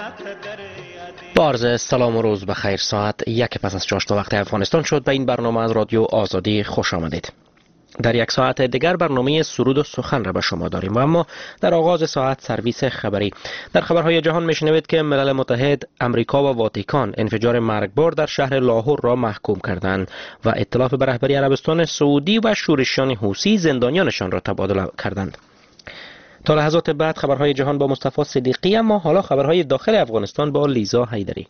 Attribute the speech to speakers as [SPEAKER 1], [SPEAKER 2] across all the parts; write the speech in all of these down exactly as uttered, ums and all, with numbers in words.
[SPEAKER 1] با عرض سلام و روز بخیر. ساعت یک پس از چاشت وقت افغانستان شد. به این برنامه از رادیو آزادی خوش آمدید. در یک ساعت دیگر برنامه سرود و سخن را به شما داریم و اما در آغاز ساعت سرویس خبری. در خبرهای جهان میشنوید که ملل متحد، امریکا و واتیکان انفجار مرگبار در شهر لاهور را محکوم کردند و ائتلاف به رهبری عربستان سعودی و شورشیان حوثی زندانیانشان را تبادله کردند. تا لحظات بعد خبرهای جهان با مصطفی صدیقی، اما حالا خبرهای داخل افغانستان با لیزا حیدری.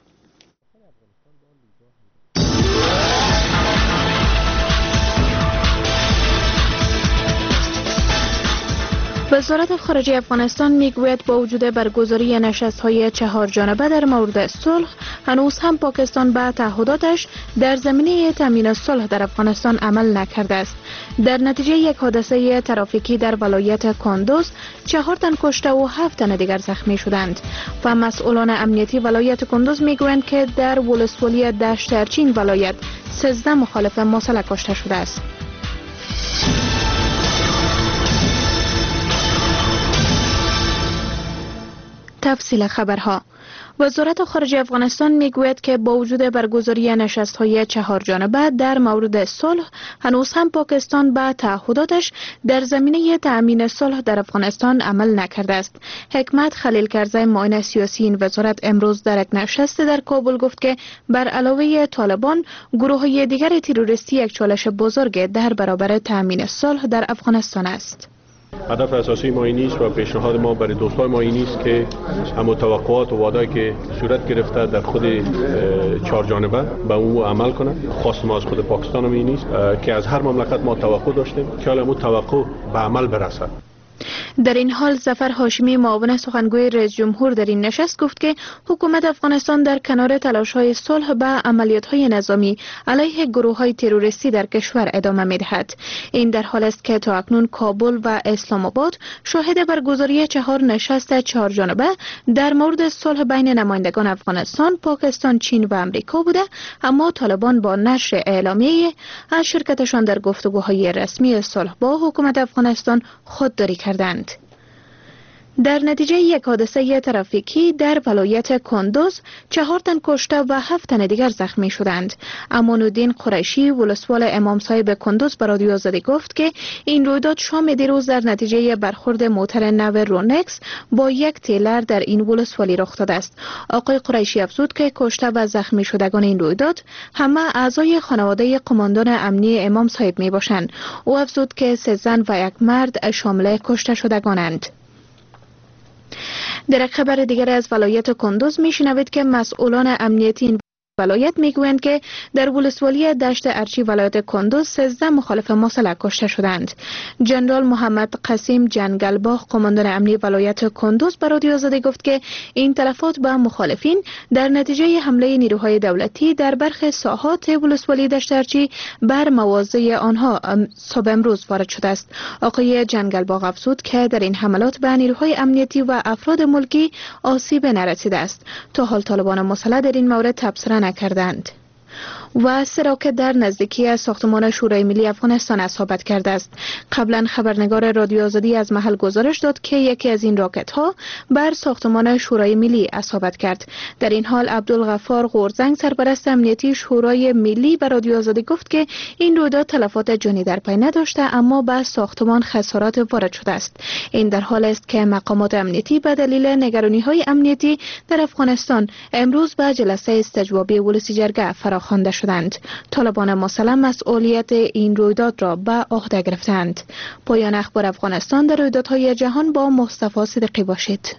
[SPEAKER 2] وزارت خارجه افغانستان میگوید با وجود برگزاری نشست‌های چهار جانبه در مورد صلح، هنوز هم پاکستان به تعهداتش در زمینه تامین صلح در افغانستان عمل نکرده است. در نتیجه یک حادثه ترافیکی در ولایت کندوز، چهار تن کشته و هفت تن دیگر زخمی شدند و مسئولان امنیتی ولایت کندوز میگویند که در ولسوالی دشت ارچین ولایت سیزده مخالف مسلح کشته شده است. تفصیل خبرها. وزارت خارجه افغانستان میگوید که با وجود برگزاری نشست‌های چهار جانبه در مورد صلح، هنوز هم پاکستان به تعهداتش در زمینه تأمین صلح در افغانستان عمل نکرده است. حکمت خلیلکرزی، معاون سیاسی این وزارت، امروز در یک نشست در کابل گفت که بر علاوه طالبان، گروه‌های دیگر تروریستی یک چالش بزرگ در برابر تأمین صلح در افغانستان است.
[SPEAKER 3] هدف اساسی ما این نیست و پیشنهاد ما برای دوستان ما این نیست که هم توقعات و وعده‌ای که صورت گرفته در خود چهار جانبه به او عمل کنند. خواست ما از خود پاکستان هم این نیست که از هر مملکت ما توقع داشتیم که حالا اون توقع به عمل برسد.
[SPEAKER 2] در این حال ظفر هاشمی، معاون سخنگوی رئیس جمهور، در این نشست گفت که حکومت افغانستان در کنار تلاش‌های صلح به عملیات‌های نظامی علیه گروه‌های تروریستی در کشور ادامه می‌دهد. این در حال است که تا اکنون کابل و اسلام آباد شاهد برگزاری چهار نشست چهار جانبه در مورد صلح بین نمایندگان افغانستان، پاکستان، چین و امریکا بوده، اما طالبان با نشر اعلامیه از شرکتشان در گفتگوهای رسمی صلح با حکومت افغانستان خودداری کردند. در نتیجه یک حادثه ترافیکی در ولایت کندوز، چهار تن کشته و هفت تن دیگر زخمی شدند. امان الدین قریشی، ولسوال امام صاحب کندوز، به رادیو آزادی گفت که این رویداد شام دیروز در نتیجه برخورد موتر نو رونکس با یک تیلر در این ولسوالی رخ داده است. آقای قریشی افزود که کشته و زخمی شدگان این رویداد همه اعضای خانواده قماندان امنی امام صاحب می باشند. او افزود که سه زن و یک مرد شامل کشته شدگانند. در یک خبر دیگر از ولایت کندوز میشنوید که مسئولان امنیتی این ولایت میگویند که در ولسوالی دشت ارچی ولایت کندوز سیزده مخالف مسلح کشته شدند. جنرال محمد قسیم جنگلباغ، قماندان امنی ولایت کندوز، به رادیو آزادی گفت که این تلفات به مخالفین در نتیجه حمله نیروهای دولتی در برخی ساحات ولسوالی دشت ارچی بر مواضع آنها صبح امروز وارد شده است. آقای جنگلباغ افزود که در این حملات به نیروهای امنیتی و افراد ملکی آسیب نرسیده است. تا حال طالبان مسلح در این مورد تبصره نکردند. و سه راکت در نزدیکی ساختمان شورای ملی افغانستان اصابت کرده است. قبلا خبرنگار رادیو آزادی از محل گزارش داد که یکی از این راکت ها بر ساختمان شورای ملی اصابت کرد. در این حال عبدالغفار غورزنگ، سرپرست امنیتی شورای ملی، به رادیو آزادی گفت که این رویداد تلفات جانی در پی نداشته، اما به ساختمان خسارات وارد شده است. این در حال است که مقامات امنیتی به دلیل نگرانی های امنیتی در افغانستان امروز به جلسه استجوابی ولسی جرگه فراخوانده شدند. طالبان مسلح مسئولیت این رویداد را به عهده گرفتند. پایان اخبار افغانستان در رویدادهای جهان با مصطفی صدیقی باشید.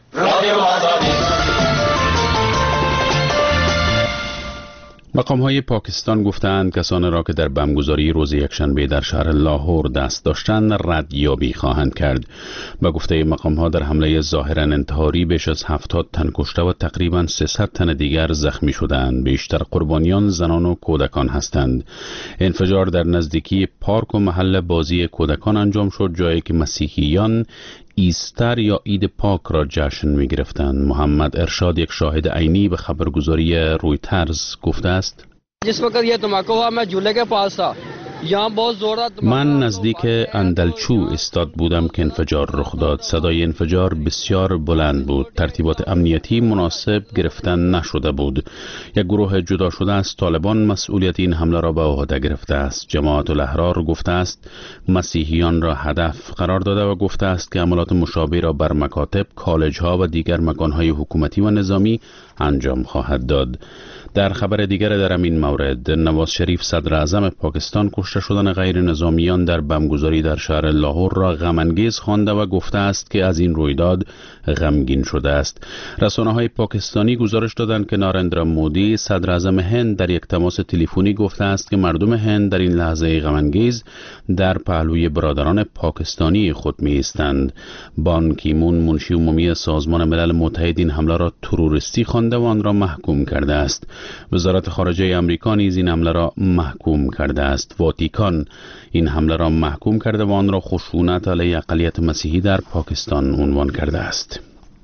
[SPEAKER 4] مقام‌های پاکستان گفتند کسانی را که در بمبگذاری روز یکشنبه در شهر لاهور دست داشتند ردیابی خواهند کرد. به گفته مقام‌ها در حمله ظاهراً انتحاری بیش از هفتاد تن کشته و تقریباً سیصد تن دیگر زخمی شدند. بیشتر قربانیان زنان و کودکان هستند. انفجار در نزدیکی پارک و محل بازی کودکان انجام شد، جایی که مسیحیان ایستر یا عید پاک را جشن می گرفتند. محمد ارشاد، یک شاهد عینی، به خبرگزاری رویترز گفته است:
[SPEAKER 5] जिस वक्त ये धमाका हुआ मैं झूले के पास था
[SPEAKER 4] من نزدیک اندلچو ایستاد بودم که انفجار رخ داد. صدای انفجار بسیار بلند بود. ترتیبات امنیتی مناسب گرفتن نشده بود. یک گروه جدا شده از طالبان مسئولیت این حمله را به عهده گرفته است. جماعت الاحرار گفته است مسیحیان را هدف قرار داده و گفته است که عملات مشابه را بر مکاتب، کالج ها و دیگر مکانهای حکومتی و نظامی انجام خواهد داد. در خبر دیگر در همین مورد، نواز شریف صدر اعظم پاکستان کشته شدن غیر نظامیان در بمبگذاری در شهر لاهور را غم انگیز خوانده و گفته است که از این رویداد غمگین شده است. رسانه‌های پاکستانی گزارش دادند که ناریندرا مودی صدر اعظم هند در یک تماس تلفنی گفته است که مردم هند در این لحظه غم انگیز در پهلوی برادران پاکستانی خود می ایستند. بان کی مون منشی عمومی سازمان ملل متحد این حمله را تروریستی خوانده و آن را محکوم کرده است. وزارت خارجه آمریکا نیز این حمله را محکوم کرده است. واتیکان این حمله را محکوم کرده و آن را خشونت علیه اقلیت مسیحی در پاکستان عنوان کرده است.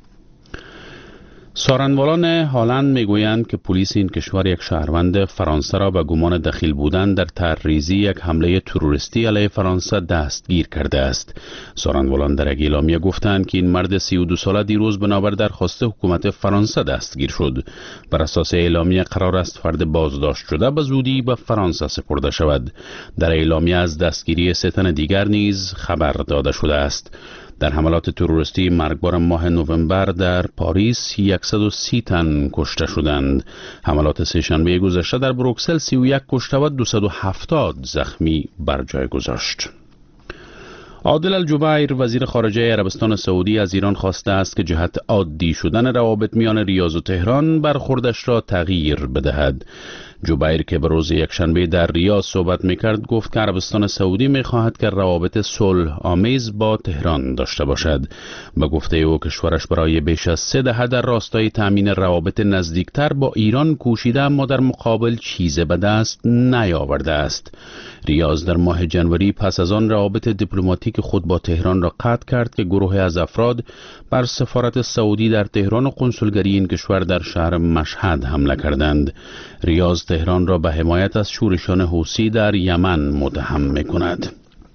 [SPEAKER 4] سارنوالان هالند میگویند که پلیس این کشور یک شهروند فرانسه را به گمان دخیل بودن در طرحریزی یک حمله تروریستی علیه فرانسه دستگیر کرده است. سارنوالان در یک اعلامیه گفتند که این مرد سی و دو ساله دیروز بنابر درخواست حکومت فرانسه دستگیر شد. بر اساس اعلامیه قرار است فرد بازداشت شده به زودی به فرانسه سپرده شود. در اعلامیه از دستگیری سه تن دیگر نیز خبر داده شده است. در حملات تروریستی مرگبار ماه نوامبر در پاریس صد و سی تن کشته شدند. حملات سه‌شنبه گذشته در بروکسل سی و یک کشته و دویست و هفتاد زخمی بر جای گذاشت. عادل الجبیر وزیر خارجه عربستان سعودی از ایران خواسته است که جهت عادی شدن روابط میان ریاض و تهران برخوردش را تغییر بدهد. جبیر که به روز یکشنبه در ریاض صحبت میکرد گفت که عربستان سعودی میخواهد که روابط صلح آمیز با تهران داشته باشد. به گفته او کشورش برای بیش از سه دهه در راستای تامین روابط نزدیکتر با ایران کوشیده اما در مقابل چیز به دست نیاورده است. ریاض در ماه جنوری پس از آن روابط دیپلماتیک خود با تهران را قطع کرد که گروه از افراد بر سفارت سعودی در تهران و قنسولگری این کشور در شهر مشهد حمله کردند. ریاض تهران را به حمایت از شورشان حوثی در یمن متهم می‌کند.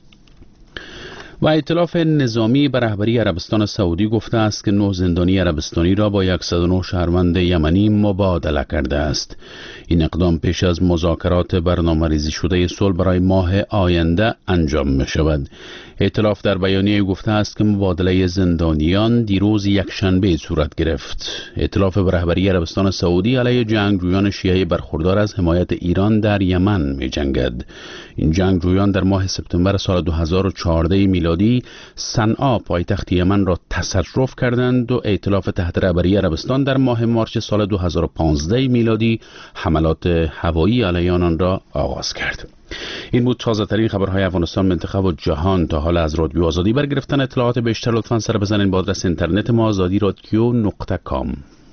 [SPEAKER 4] و ائتلاف نظامی به رهبری عربستان سعودی گفته است که نه زندانی عربستانی را با صد و نه شهروند یمنی مبادله کرده است. این اقدام پیش از مذاکرات برنامه‌ریزی شده صلح برای ماه آینده انجام می شود. ائتلاف در بیانیه گفته است که مبادله زندانیان دیروز یکشنبه صورت گرفت. ائتلاف به رهبری عربستان سعودی علیه جنگجویان شیعه برخوردار از حمایت ایران در یمن می جنگد. این جنگجویان در ماه سپتامبر سال دو هزار و چهارده میلادی صنعا پایتخت یمن را تصرف کردند و ائتلاف تحت رهبری عربستان در ماه مارس سال دو هزار و پانزده میلادی حملات هوایی علیه آنان را آغاز کرد. این بود تازه ترین خبرهای افغانستان، منطقه و جهان. تا حالا از رادیو آزادی برای گرفتن اطلاعات بیشتر لطفاً سر بزنید به آدرس اینترنت ما آزادی رادیو نقطه کام.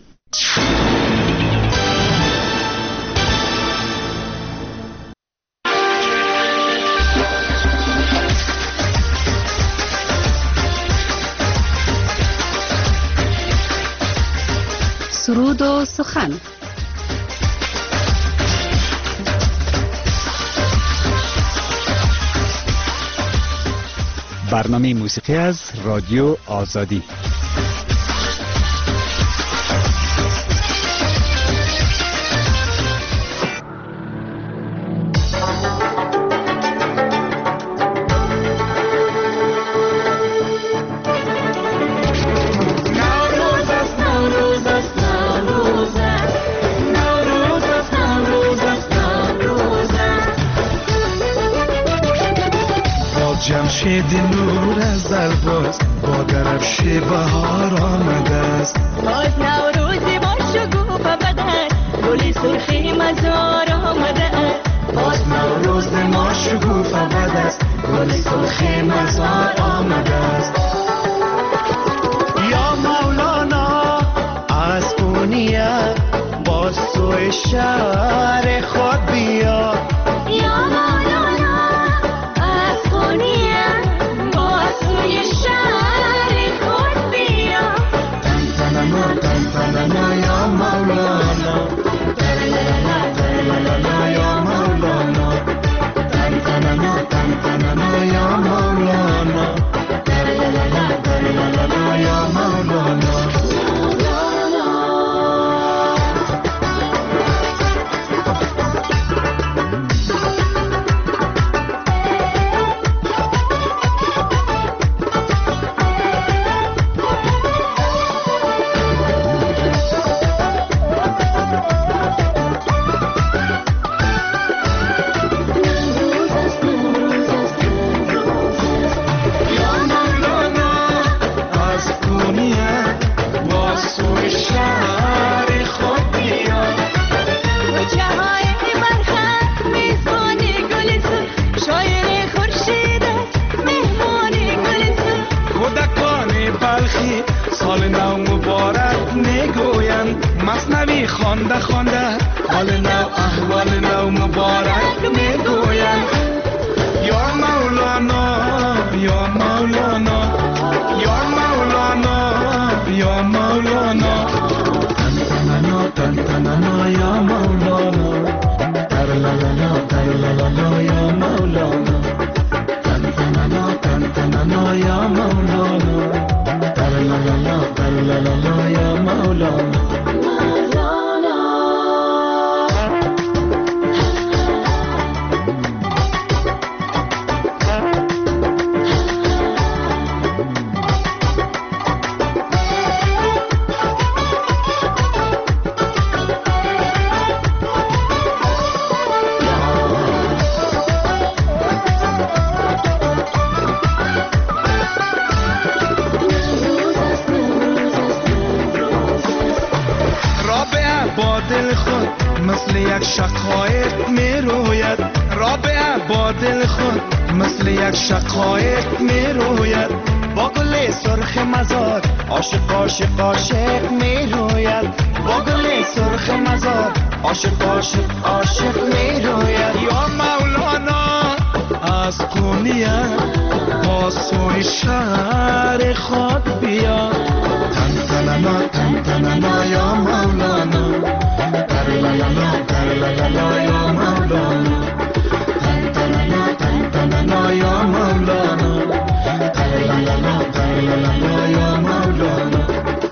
[SPEAKER 5] سرود و سخن.
[SPEAKER 6] برنامه موسیقی از رادیو آزادی.
[SPEAKER 7] جمشید نور از درباز با درفش بهار آمده است.
[SPEAKER 8] باز نوروزی با شکوفه بدن گلی سرخی مزار آمده است.
[SPEAKER 7] باز نوروز ما شکوفه بد است گلی سرخی مزار آمده است. یا مولانا از اونیه باز سوی شهر خود بیا.
[SPEAKER 8] یا مولانا از اونیه باز سوی شهر خود بیا.
[SPEAKER 7] تن تننا تن تننا یا مولانا تن تننا یا مولانا تن تننا مثنوی خوانده خوانده حال نو احوال نو مبارک میگویم یا مولانا یا مولانا یا مولانا یا مولانا تنتنانا تنتنانا یا مولانا ترلالالا ترلالالا یا مولانا تنتنانا تنتنانا یا مولانا ترلالالا ترلالالا یا مولانا مثل یک شقایق می روید رابعه با دل خود مثل یک شقایق می روید با گل سرخ مزار عاشق عاشق عاشق می روید با گل سرخ مزار عاشق عاشق عاشق می روید یا مولانا از کونیه با سوی شهر خود بیا تنتنانا تنتنانا یا مولانا ترلالالا ترلالالا یا مولانا تنتنانا تنتنانا یا مولانا ترلالالا ترلالالا یا مولانا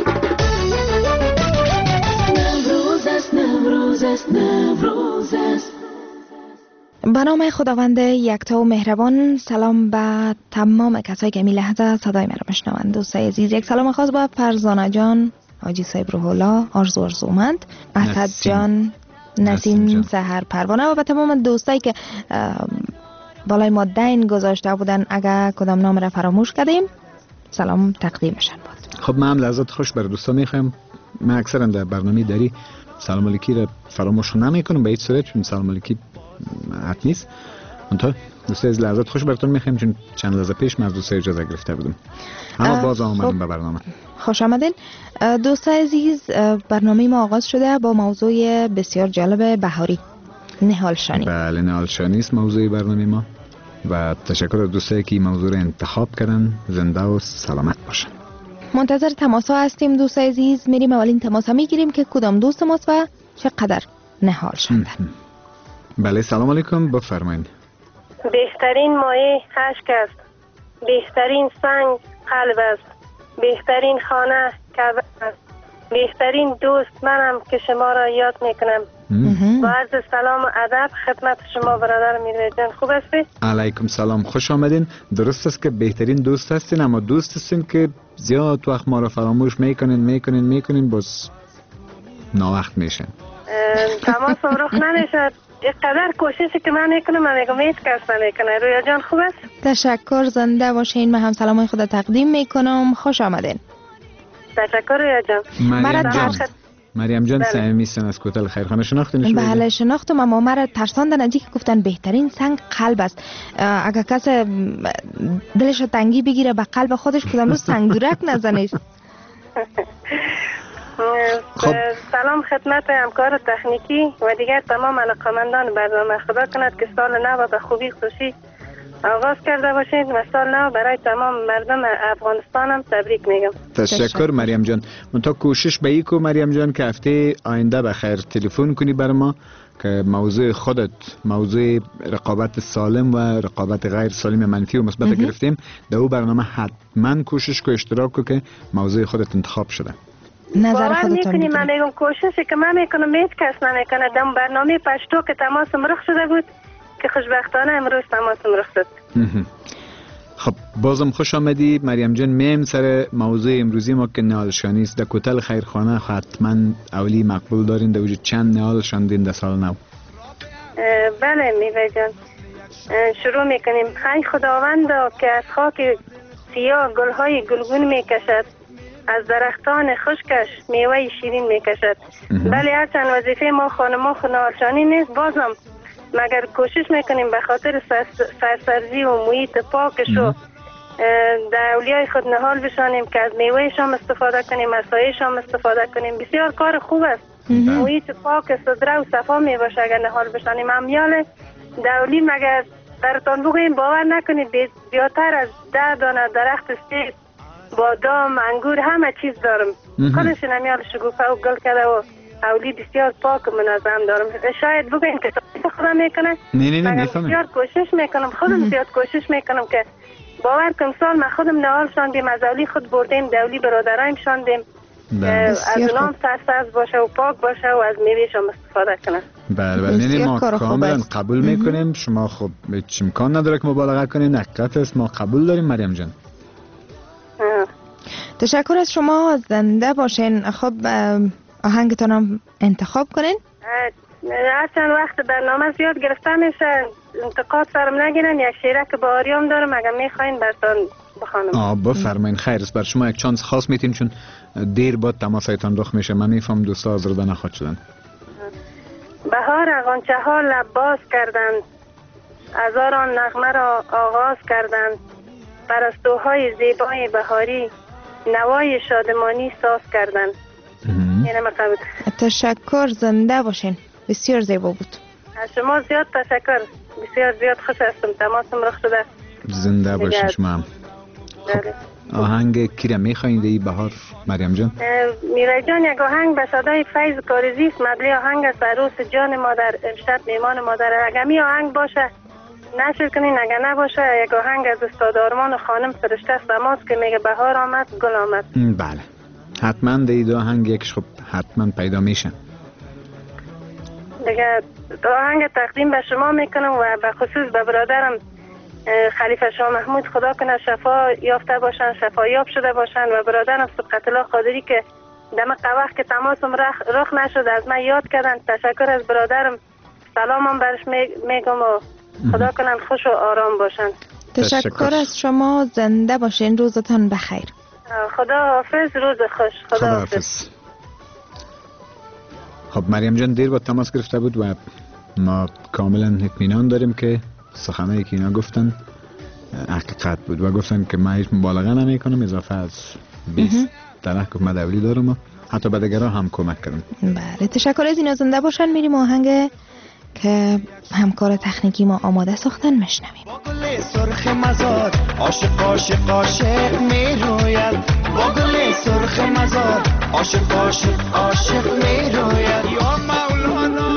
[SPEAKER 2] نوروز است نوروز است نوروز است. به نام خداوند یکتا و مهربان. سلام به تمام کسایی که می لحظه صدای مرا بشنوند. دوستای عزیز، یک سلام خاص به فرزانه جان، حاجی صاحب روح الله، آرزو ارزومند، اسد جان، نسیم سحر پروانه و به تمام دوستایی که بالای ما دین گذاشته بودن اگر کدام نام را فراموش کردیم سلام تقدیمشان بود.
[SPEAKER 6] خب من هم لحظات خوش بر دوستا میخوایم. من اکثرا در برنامه داری سلام علیکی را فراموش نمی کنم به هیچ صورت، چون سلام علیکی حق نیست. منتها دوستای از لحظات خوش براتون میخوایم، چون چند لحظه پیش من از دوستای اجازه گرفته بودم، اما باز آمدیم خب به برنامه.
[SPEAKER 2] خوش آمدین دوستای عزیز. برنامه ما آغاز شده با موضوع بسیار جالب بهاری، نهال شانی.
[SPEAKER 6] بله، نهال شانی است موضوع برنامه ما و تشکر از دوستایی که این موضوع را انتخاب کردن. زنده و سلامت باشن.
[SPEAKER 2] منتظر تماس ها هستیم دوستای عزیز. میریم اولین تماس ها میگیریم که کدام دوست ماست و چقدر نهال شدن.
[SPEAKER 6] بله سلام علیکم، بفرمایید.
[SPEAKER 5] بهترین مایه اشک است، بهترین سنگ قلب است، بهترین خانه کعبه است، بهترین دوست منم که شما را یاد میکنم. با عرض سلام و ادب خدمت شما برادر میروی جان. خوب هستی؟
[SPEAKER 6] علیکم سلام، خوش آمدین. درست است که بهترین دوست هستین، اما دوست هستین که زیاد وقت ما را فراموش میکنین میکنین میکنین باز ناوقت میشن.
[SPEAKER 5] تماس رخ نمیشد. اینقدر کوششی که من میکنم من میگم هیچ کس نمیکنه. رویا جان خوب است؟
[SPEAKER 2] تشکر، زنده باشین. من هم سلامای خدا تقدیم میکنم. خوش آمدین.
[SPEAKER 5] تشکر رویا جان.
[SPEAKER 6] مریم جان خد... مریم جان صمیمی هستن از کوتل خیرخانه، شناختینش؟
[SPEAKER 2] بله شناختم، اما مرا ترساندن از اینکه گفتن بهترین سنگ قلب است. اگر کس دلش تنگی بگیره به قلب خودش کدام روز سنگورک نزنید.
[SPEAKER 5] خب. سلام خدمت همکار تکنیکی و دیگر تمام علاقمندان برنامه. خدا کند که سال نو به خوبی خوشی آغاز کرده باشید و سال نو برای تمام مردم افغانستان هم تبریک میگم.
[SPEAKER 6] تشکر مریم جان. منتها کوشش به ایکو مریم جان که هفته آینده بخیر تلفن کنی بر ما که موضوع خودت، موضوع رقابت سالم و رقابت غیر سالم منفی و مثبت گرفتیم، در او برنامه حتما کوشش کو اشتراک کو که موضوع خودت انتخاب شده.
[SPEAKER 2] نظر خودتون
[SPEAKER 5] میکنی؟ من میگم کوششی که من میکنم هیچ کس نمیکنه. دم برنامه پشتو که تماسم رخ شده بود که خوشبختانه امروز تماسم رخ شد.
[SPEAKER 6] خب بازم خوش آمدی مریم جان. میم سر موضوع امروزی ما که نهال شانی است. در کوتل خیرخانه حتما اولی مقبول دارین. در وجود چند نهال شاندین در سال نو؟
[SPEAKER 5] بله میوه جان، شروع میکنیم. ای خداوند که از خاک سیاه گلهای گلگون میکشد، از درختان خشکش میوه شیرین میکشد. بله هرچند وظیفه ما خانما نهالشانی نیست، بازم مگر کوشش میکنیم به خاطر سرسبزی و محیط پاکش و در اولیای خود نهال بشانیم که از میوهشان استفاده کنیم، از سایهشان استفاده کنیم. بسیار کار خوب است. محیط پاک صدره و صفا می باشه اگر نهال بشانیم. امیال دولی مگر براتان بگوییم باور نکنید زیادتر از ده دانه درخت سیب، بادام، انگور همه چیز دارم. خودش امیال شگوفه و گل کرده و اولی بسیار پاک و منظم دارم. شاید بگوییم که خودم میکنه.
[SPEAKER 6] نه نه نه
[SPEAKER 5] بسیار کوشش میکنم، خودم زیاد کوشش میکنم که باور کنم سال من خودم نهال شاندیم، از اولی خود بردیم، دولی برادرایم شاندیم. از اونام سرسبز باشه و پاک باشه و از میوهش هم استفاده کنه.
[SPEAKER 6] بله بله نه ما کاملا قبول میکنیم. شما خب هیچ امکان نداره که مبالغه کنین، حقیقت است ما قبول داریم مریم جان.
[SPEAKER 9] تشکر از شما، زنده باشین. خب آهنگتان هم انتخاب کنین.
[SPEAKER 5] هر چند وقت برنامه زیاد گرفته میشه، انتقاد سرم نگیرن. یک شعره که با آریام دارم اگر میخواین براتون بخوانم.
[SPEAKER 6] آه بفرمایین. خیر است. بر شما یک چانس خاص میتین چون دیر بعد تماسایتان رخ میشه. من میفهم دوستا آزرده نخواد شدن.
[SPEAKER 5] بهار غنچه ها لب باز کردند، هزاران نغمه را آغاز کردند، پرستوهای زیبای بهاری نوای شادمانی ساز کردند. اینه مقبول.
[SPEAKER 9] تشکر، زنده باشین. بسیار زیبا بود.
[SPEAKER 5] از شما زیاد تشکر. بسیار زیاد خوش هستم تماسم رخ شده.
[SPEAKER 6] زنده باشین شما هم. خب آهنگ کی را میخواین دی بهار مریم جان؟
[SPEAKER 5] میرای جان یک آهنگ به صدای فیض کارزی است. مدلی آهنگ است عروس جان مادر امشب میمان مادر. اگر می آهنگ باشه نشر کنین، اگر نباشه یک آهنگ از استاد آرمان خانم فرشته سماس که میگه بهار آمد گل آمد.
[SPEAKER 6] بله حتما دی دو آهنگ یکش خب حتما پیدا میشه.
[SPEAKER 5] دیگه آهنگ تقدیم به شما میکنم و به خصوص به برادرم خلیفه شاه محمود، خدا کنه شفا یافته باشن، شفا یاب شده باشن، و برادرم سبقت الله قادری که دم وقت که تماسم رخ, رخ نشد از من یاد کردن. تشکر از برادرم، سلامم برش میگم و خدا کنن خوش و آرام باشن.
[SPEAKER 9] تشکر, تشکر از شما، زنده باشین. روزتان بخیر.
[SPEAKER 5] خدا حافظ، روز خوش. خدا, خدا حافظ. حافظ.
[SPEAKER 6] خب مریم جان دیر با تماس گرفته بود و ما کاملا اطمینان داریم که سخنایی که اینا گفتن حقیقت بود و گفتن که من هیچ مبالغه نمی کنم، اضافه از بیست درخت که مدولی دارم و حتی به دیگران هم کمک کردم.
[SPEAKER 9] بله تشکر از اینا، زنده باشن. میریم آهنگ که همکار تکنیکی ما آماده ساختن میشنویم.
[SPEAKER 7] با گل سرخ مزار عاشق عاشق عاشق میروید، با گل سرخ مزار عاشق عاشق عاشق میروید. یا مولانا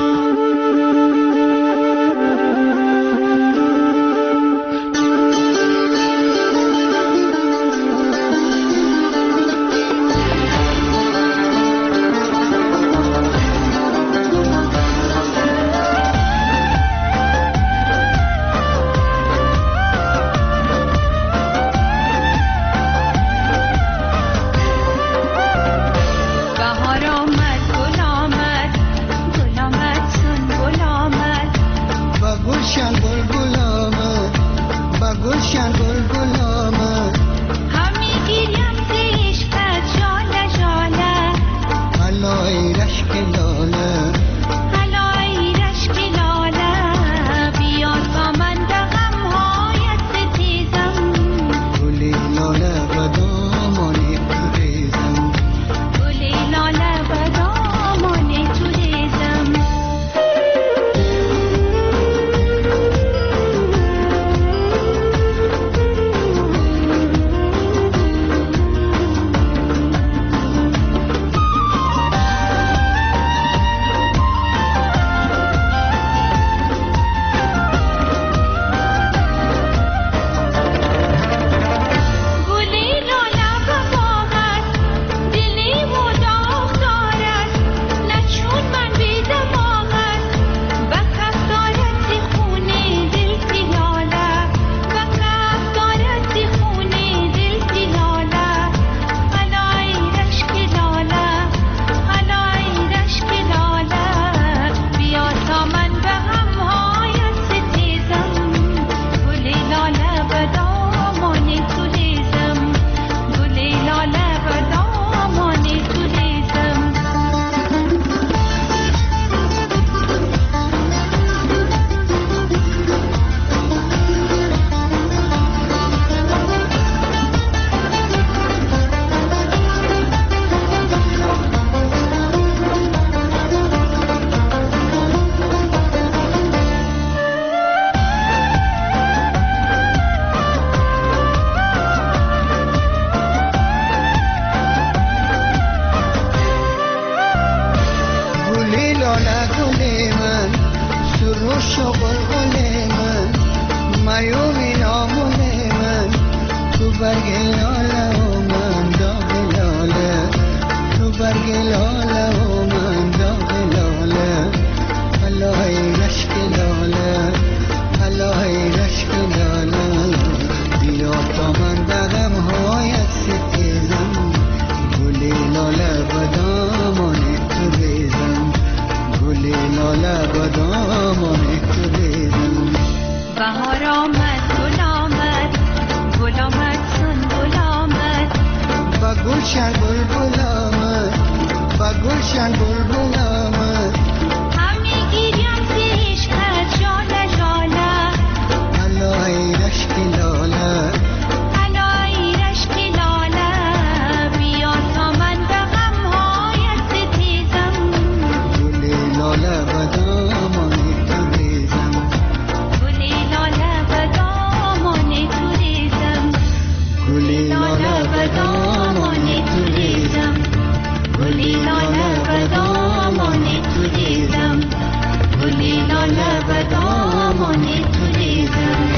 [SPEAKER 7] بلبل من سروش و بلبل من میومی نامول من تو برگ لاله و من داغ لاله تو برگ لاله و من داغ لاله الهی رشک لاله الهی رشک لاله بیا تا من دغم هایت ستیزم گلی لاله بدامان تو ریزم گلی لاله بدامان تو ریزم
[SPEAKER 8] بهار آمد گل آمد گل آمد سنبل آمد
[SPEAKER 7] با گلشن بلبل آمد با گلشن بلبل آمد
[SPEAKER 8] هم میگیریم زیش کرد جاله جاله
[SPEAKER 7] الهی رشک لاله
[SPEAKER 8] الهی رشک لاله بیا تا من به غمهایت ستیزم
[SPEAKER 7] گلی لاله بدامان تو ریزم
[SPEAKER 8] گلی لاله بدامان تو ریزم
[SPEAKER 7] گلی لاله بدامان تو ریزم
[SPEAKER 8] گلی لاله بدامان تو ریزم گلی لاله بدامان تو ریزم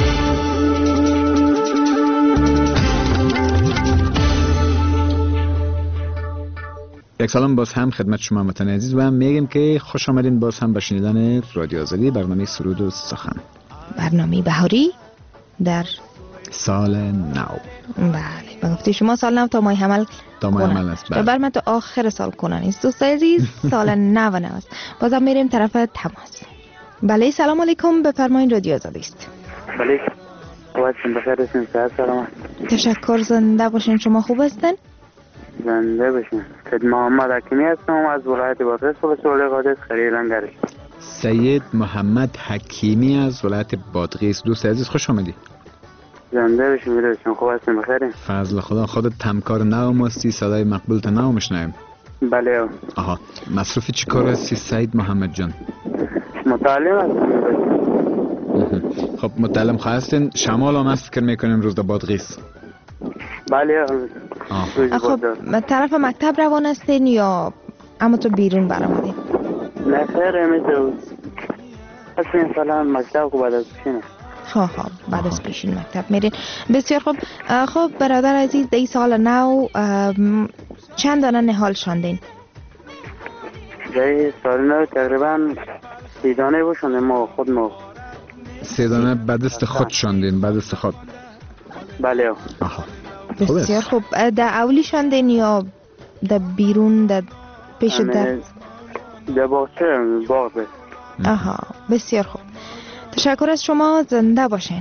[SPEAKER 6] یک سلام باز هم خدمت شما هموطنان عزیز و هم میگیم که خوش آمدین باز هم به شنیدن رادیو آزادی، برنامه سرود و سخن،
[SPEAKER 9] برنامه بهاری در
[SPEAKER 6] سال نو.
[SPEAKER 9] بله، به گفته شما سال نو تا ماه حمل
[SPEAKER 6] تا ماه حمل است.
[SPEAKER 9] بله. بر من تا آخر سال کنن است. دوستای عزیز سال نو نو است. بازم میریم طرف تماس. بله سلام علیکم، بفرمایید رادیو آزادی است.
[SPEAKER 10] بله وقتتون بخیر، هستین؟ صحت سلامت.
[SPEAKER 9] تشکر، زنده باشین. شما خوب هستین؟
[SPEAKER 10] زنده باشین. سید محمد حکیمی هستم از ولایت بادغیس ولسوالی قادس خریلنگرش.
[SPEAKER 6] سید محمد حکیمی از ولایت بادغیس. دوست عزیز خوش آمدی.
[SPEAKER 10] زنده باشین. میرسیم. خوب هستین؟ بخیرین؟
[SPEAKER 6] فضل خدا. خودت همکار نو ماستی، صدای مقبول تا نو میشنویم.
[SPEAKER 10] بله.
[SPEAKER 6] آها، مصروف چی کار هستی سید محمد جان؟
[SPEAKER 10] متعلم هستم.
[SPEAKER 6] خب متعلم هستین. شمال هم است فکر میکنیم روز در بادغیس.
[SPEAKER 10] بله.
[SPEAKER 9] خب طرف مکتب روان هستین یا اما تو بیرون برآمدین؟
[SPEAKER 10] نه خیر، همیشه هستین فعلا مکتب و بعد از پیشین.
[SPEAKER 9] خب خب بعد از پیشین مکتب میرین. بسیار خوب. خب برادر عزیز، در این سال نو چند دانه نهال شاندین؟
[SPEAKER 10] در این سال نو تقریبا سی دانه باشنده. ما خود ما
[SPEAKER 6] سی دانه به دست خود شاندین؟ به دست خود؟
[SPEAKER 10] بله.
[SPEAKER 6] آها،
[SPEAKER 9] بسیار خوب. در اولی شاندین یا در بیرون در پیش در؟
[SPEAKER 10] در باغچه باغ بست.
[SPEAKER 9] آها، بسیار خوب. تشکر از شما، زنده باشین.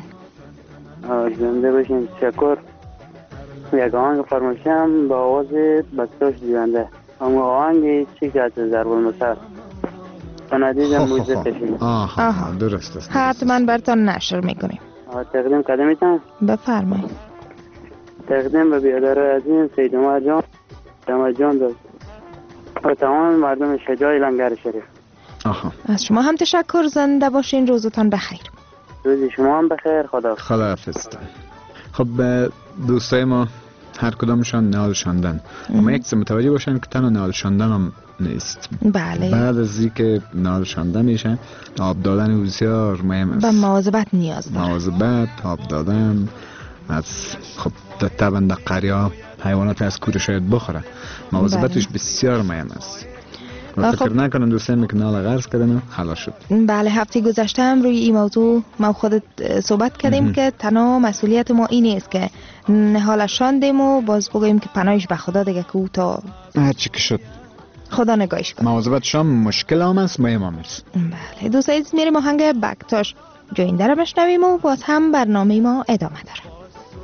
[SPEAKER 10] زنده باشین. تشکر. یک آهنگ فرمایشم با آواز بسیار زیبنده، اما آهنگ چی که از ضرب المثل سندیدم موزه کشید.
[SPEAKER 6] آها درست است.
[SPEAKER 9] حتما برتان نشر میکنیم.
[SPEAKER 10] تقدیم قدمیتان.
[SPEAKER 9] بفرمایید.
[SPEAKER 10] تقدیم به بیادر عزیز سید عمر جان عمر جان داد و تمام مردم شجاع لنگر شریف.
[SPEAKER 6] آها،
[SPEAKER 9] از شما هم تشکر. زنده باشین. روزتان بخیر.
[SPEAKER 10] روز شما هم بخیر. خدا
[SPEAKER 6] خدا حافظ. خب دوستای ما هر کدامشان نهال شاندن، اما یک چیز متوجه باشن که تنها نهال شاندن هم نیست.
[SPEAKER 9] بله.
[SPEAKER 6] بعد از اینکه نهال شانده میشه آب دادن بسیار مهم است.
[SPEAKER 9] به مواظبت نیاز داره.
[SPEAKER 6] مواظبت، آب دادن از خب طبعا در قریا حیوانات از کوره شاید بخوره. مواظبتش بسیار مهم است. و فکر خب نکنم دوستان که نهال غرض کردن و حالا شد.
[SPEAKER 9] بله، هفته گذشته هم روی این موضوع ما خودت صحبت کردیم که تنها مسئولیت ما این است که نهال شاندیم و باز بگوییم که پناهش به خدا دیگه که او تا
[SPEAKER 6] هر چی که شد
[SPEAKER 9] خدا نگاهش کنه.
[SPEAKER 6] مواظبت شام مشکل هم است، مهم هم است.
[SPEAKER 9] بله دوستان عزیز، میریم آهنگ بکتاش جوینده رو بشنویم و باز هم برنامه ما ادامه داره.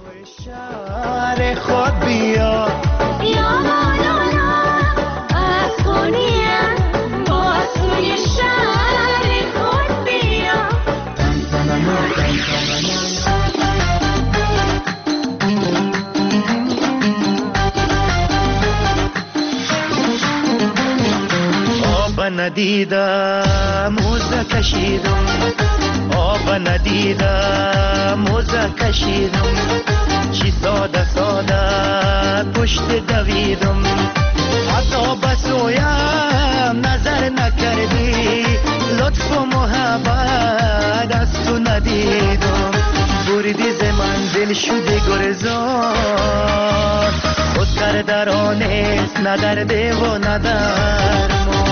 [SPEAKER 7] شهر خود بیا
[SPEAKER 8] بیا مالانا از خونیم با سوی شهر خود بیا.
[SPEAKER 7] آب ندیدم موزه کشیدم، آب ندیدم موزه کشیدم، چی ساده ساده پشت دویدم، حتی بسویم نظر نکردی، دل شده گرزان، خود کردرانست نه درده و نه درمان.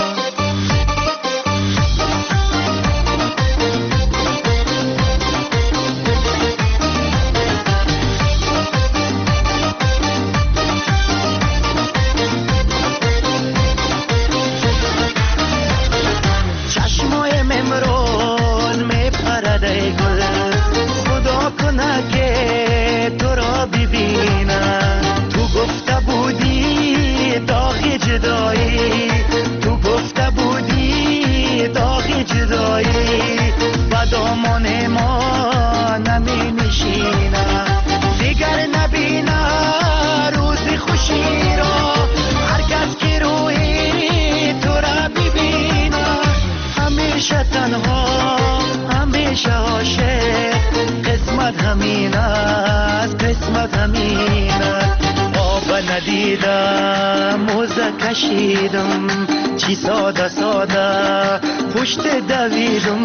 [SPEAKER 7] چشمای ممرون میپرده گل، خدا کنه که تو را ببینم. تو گفته بودی داغ جدایی، تو گفته بودی داغ جدایی، و دامان ما نمی نشینه دیگر نبینه روز خوشی را. هر کس که روی تو را ببینه همیشه تنها همیشه عاشق، قسمت همین است قسمت همین است. آب ندیدم موزه کشیدم، چی ساده ساده پشت دویدم.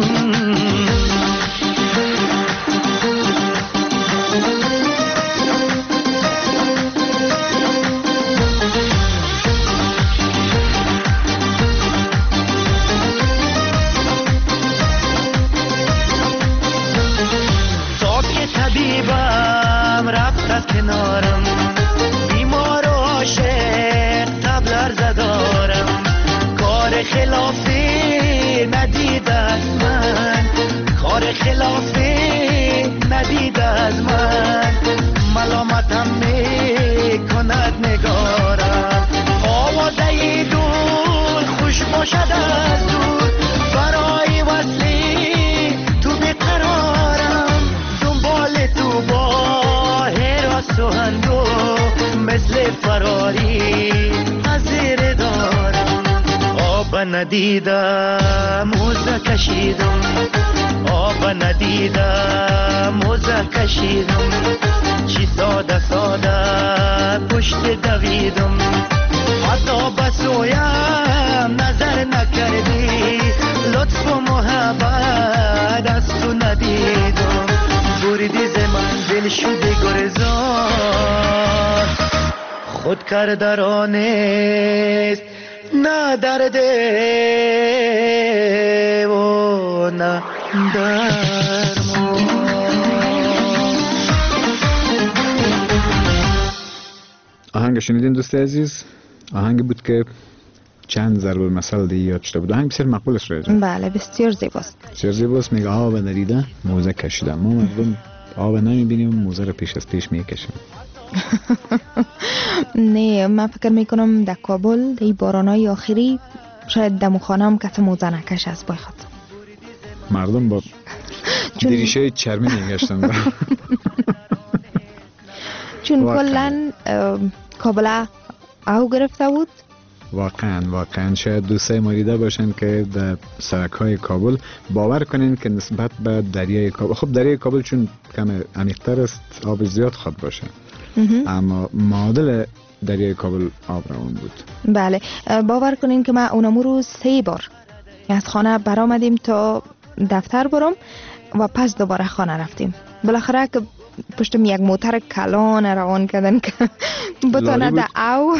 [SPEAKER 7] طبیبم رفت از کنارم، بیمار و عاشق تب لرزه دارم. کار خلافی ندید از من، کار خلافی ندید از من. ملامتم میکند نگارم، آوازه دول خوش باشد از دور. برای وصلی تو بیقرارم، دنبال تو با هراس و هندو مثل فراری حضیر دارم. آب ندیدم موزه کشیدم، آب ندیدم موزه کشیدم. چی ساده ساده پشت دویدم، حتی بسویم نظر نکردی. لطف و محبت از تو ندیدم، بردی ز منزل شده گرزان. خود کردرانست نه درده و نه درمان.
[SPEAKER 6] آهنگ شنیدین دوست عزیز؟ آهنگ بود که چند ضرب المثل دیگه یاد شده بود. آهنگ بسیار مقبول است رایجان.
[SPEAKER 9] بله بسیار زیباست.
[SPEAKER 6] بسیار زیباست. میگه آب ندیده موزه کشیدم. ما مردم آب نمیبینیم، موزه رو پیش از پیش میکشیم.
[SPEAKER 9] نه من فکر میکنم در کابل در بارانای آخری شاید در خانه هم کسی موزه نکش از بای خود.
[SPEAKER 6] مردم با دریشه چرمی میگشتن.
[SPEAKER 9] چون کلن کابل او گرفته بود.
[SPEAKER 6] واقعا واقعا شاید دوستای ما دیده باشن که در سرک های کابل باور کنین که نسبت به دریای کابل، خب دریای کابل چون کم عمیق‌تر است آب زیاد خود باشه، اما معادل دریای کابل آب روان بود.
[SPEAKER 9] بله باور کنین که ما اونمو روز سه بار از خانه برآمدیم تا دفتر برم و پس دوباره خانه رفتیم. بالاخره که پشتم یک موتر کلان روان کردن که بتونه در او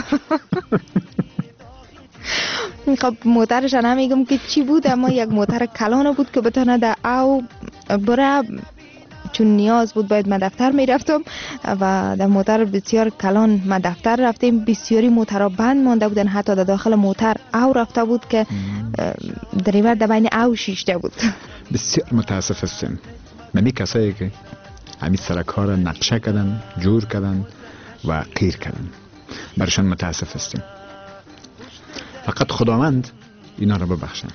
[SPEAKER 9] خب موترش نمیگم که چی بود، اما یک موتر کلان بود که بتونه در او بره. چون نیاز بود باید من دفتر میرفتم و در موتر بسیار کلان من دفتر رفتیم. بسیاری موترها بند مانده بودن، حتی در داخل موتر او رفته بود که دریور در بین او شیشته بود.
[SPEAKER 6] بسیار متاسف هستیم ممی کسایی که همین سرک ها را نقشه کردن، جور کردن و قیر کردن، برشان متاسف هستیم. فقط خداوند اینا را ببخشن.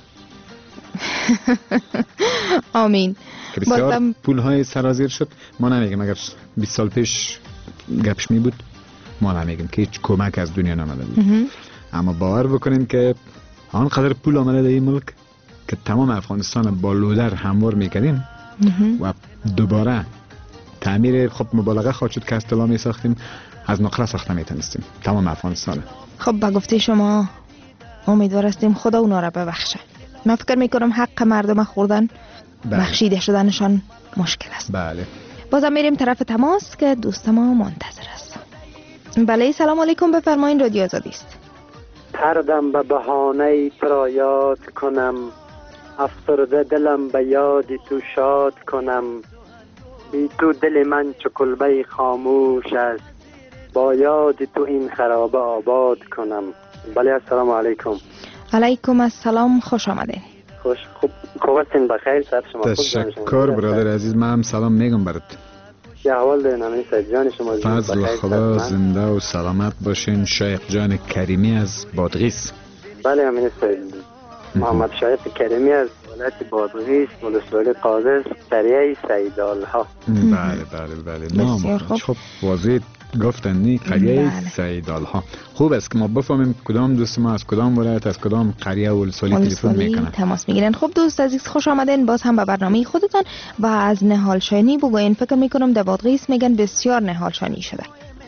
[SPEAKER 9] آمین.
[SPEAKER 6] که بسیار پول های سرازیر شد. ما نمیگیم اگر بیست سال پیش گپش می بود ما نمیگیم که هیچ کمک از دنیا نمده بود، اما باور بکنین که آنقدر پول آمده در این ملک که تمام افغانستان با لودر هموار میکردیم و دوباره تعمیر، خب مبالغه خواهد شد که از طلا می ساختیم، از نقره ساخته میتونستیم تمام افغانستان.
[SPEAKER 9] خب با گفته شما امیدوار هستیم خدا اونا را ببخشه. من فکر میکنم حق مردم خوردن بخشیده شدنشان مشکل است.
[SPEAKER 6] بله.
[SPEAKER 9] بازم میریم طرف تماس که دوست ما منتظر است. بله سلام علیکم، بفرمایید، رادیو آزادی است.
[SPEAKER 11] هر دم به بهانه تو را یاد کنم، افسرده دلم به یاد تو شاد کنم. بی تو دل من چو کلبه خاموش است، با یاد تو این خرابه آباد کنم. بله السلام علیکم.
[SPEAKER 9] علیکم السلام، خوش آمدین.
[SPEAKER 11] خوش خوب خوب هستین؟ بخیر؟ صحت شما خوب؟
[SPEAKER 6] تشکر برادر عزیز، من هم سلام میگم برات.
[SPEAKER 11] چه احوال دارین امین صاحب جان؟ شما
[SPEAKER 6] فضل خدا زنده و سلامت باشین. شیخ جان کریمی از بادغیس.
[SPEAKER 11] بله امین صاحب، محمد شایق کریمی از ولایت بادغیس، ولسوالی قادس، قریه سیدالها.
[SPEAKER 6] بله بله بله نام خوب واضح گفتن نی قریه سیدالها. خوب است که ما بفهمیم کدام دوست ما از کدام ولایت از کدام قریه ولسوالی تلفن میکنن،
[SPEAKER 9] تماس میگیرن. خب دوست عزیز خوش آمدین باز هم به برنامه خودتان و از نهال شانی بگوین. فکر میکنم در بادغیس میگن بسیار نهال شانی شده.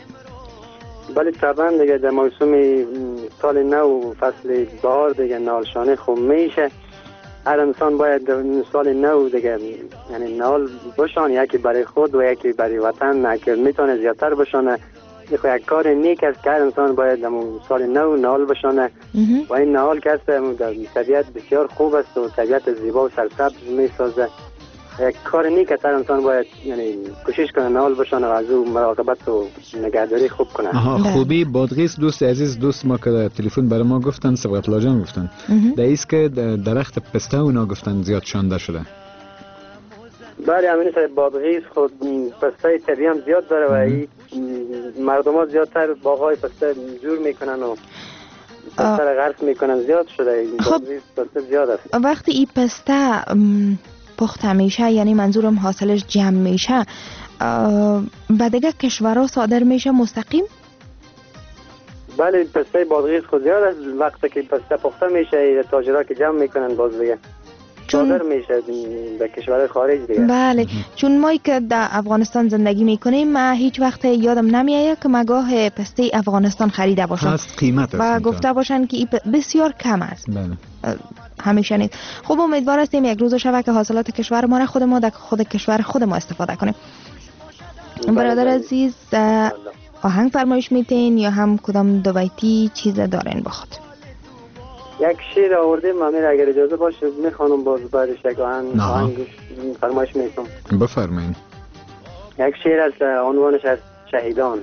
[SPEAKER 11] بله طبعا دیگه در موسم سال نو فصل بهار دیگه نهال شانی خوب میشه. هر انسان باید سال نو دیگه یعنی نهال بشانه، یکی برای خود و یکی برای وطن، که میتونه زیادتر بشانه. یه یک کار نیک است که هر انسان باید در سال نو نهال بشانه و این نهال که است در طبیعت بسیار خوب است و طبیعت زیبا و سرسبز میسازه. یک کار نیک است، هر انسان باید یعنی کوشش کنه نهال بشانه و از او مراقبت و نگهداری خوب کنه.
[SPEAKER 6] آها خوبی بادغیس دوست عزیز دوست ما که تلفن برای ما گفتن، سبقت لاجان گفتن در ایست که درخت پسته اونا گفتن زیاد شانده شده.
[SPEAKER 11] بله امین صاحب، بادغیس خود پسته طبیعی هم زیاد داره و این مردم ها زیادتر باغای پسته جور میکنن و پسته را غرس میکنن، زیاد شده این بادغیس پسته زیاد است.
[SPEAKER 9] وقتی این پسته پخته میشه یعنی منظورم حاصلش جمع میشه به دیگه کشورها صادر میشه مستقیم؟
[SPEAKER 11] بله پسته بادغیس خود زیاد است. وقتی که پسته پخته میشه تاجرها که جمع میکنن باز دیگه صادر میشه به کشورهای خارج دیگه.
[SPEAKER 9] بله چون ما که در افغانستان زندگی میکنیم ما هیچ وقت یادم نمیاد که مگاه پسته افغانستان خریده باشم
[SPEAKER 6] هست قیمت
[SPEAKER 9] و گفته باشن که بسیار کم است.
[SPEAKER 6] بله
[SPEAKER 9] همیشه نیست. خب امیدوار هستیم یک روز شود که حاصلات کشور ما را خود ما در خود کشور خود ما استفاده کنیم. برادر عزیز آهنگ فرمایش میتین یا هم کدام دو بیتی چیز دارین بخود؟
[SPEAKER 11] یک شعر آوردیم امیر اگر اجازه باشه میخوانم باز بعدش یک آهنگ فرمایش میکنم.
[SPEAKER 6] بفرمایید.
[SPEAKER 11] یک شعر از عنوانش از شهیدان.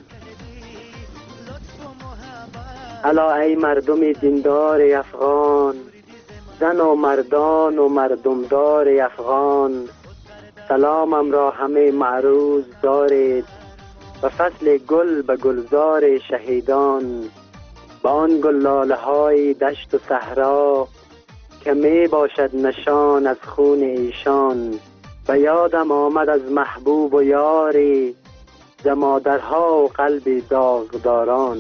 [SPEAKER 11] الا ای مردم دیندار افغان، زن و مردان و مردمدار افغان، سلامم را همه معروض دارید و فصل گل به گلزار شهیدان، با آن گل لاله های دشت و صحرا که می باشد نشان از خون ایشان. به یادم آمد از محبوب و یاری ز مادرها و قلب داغداران.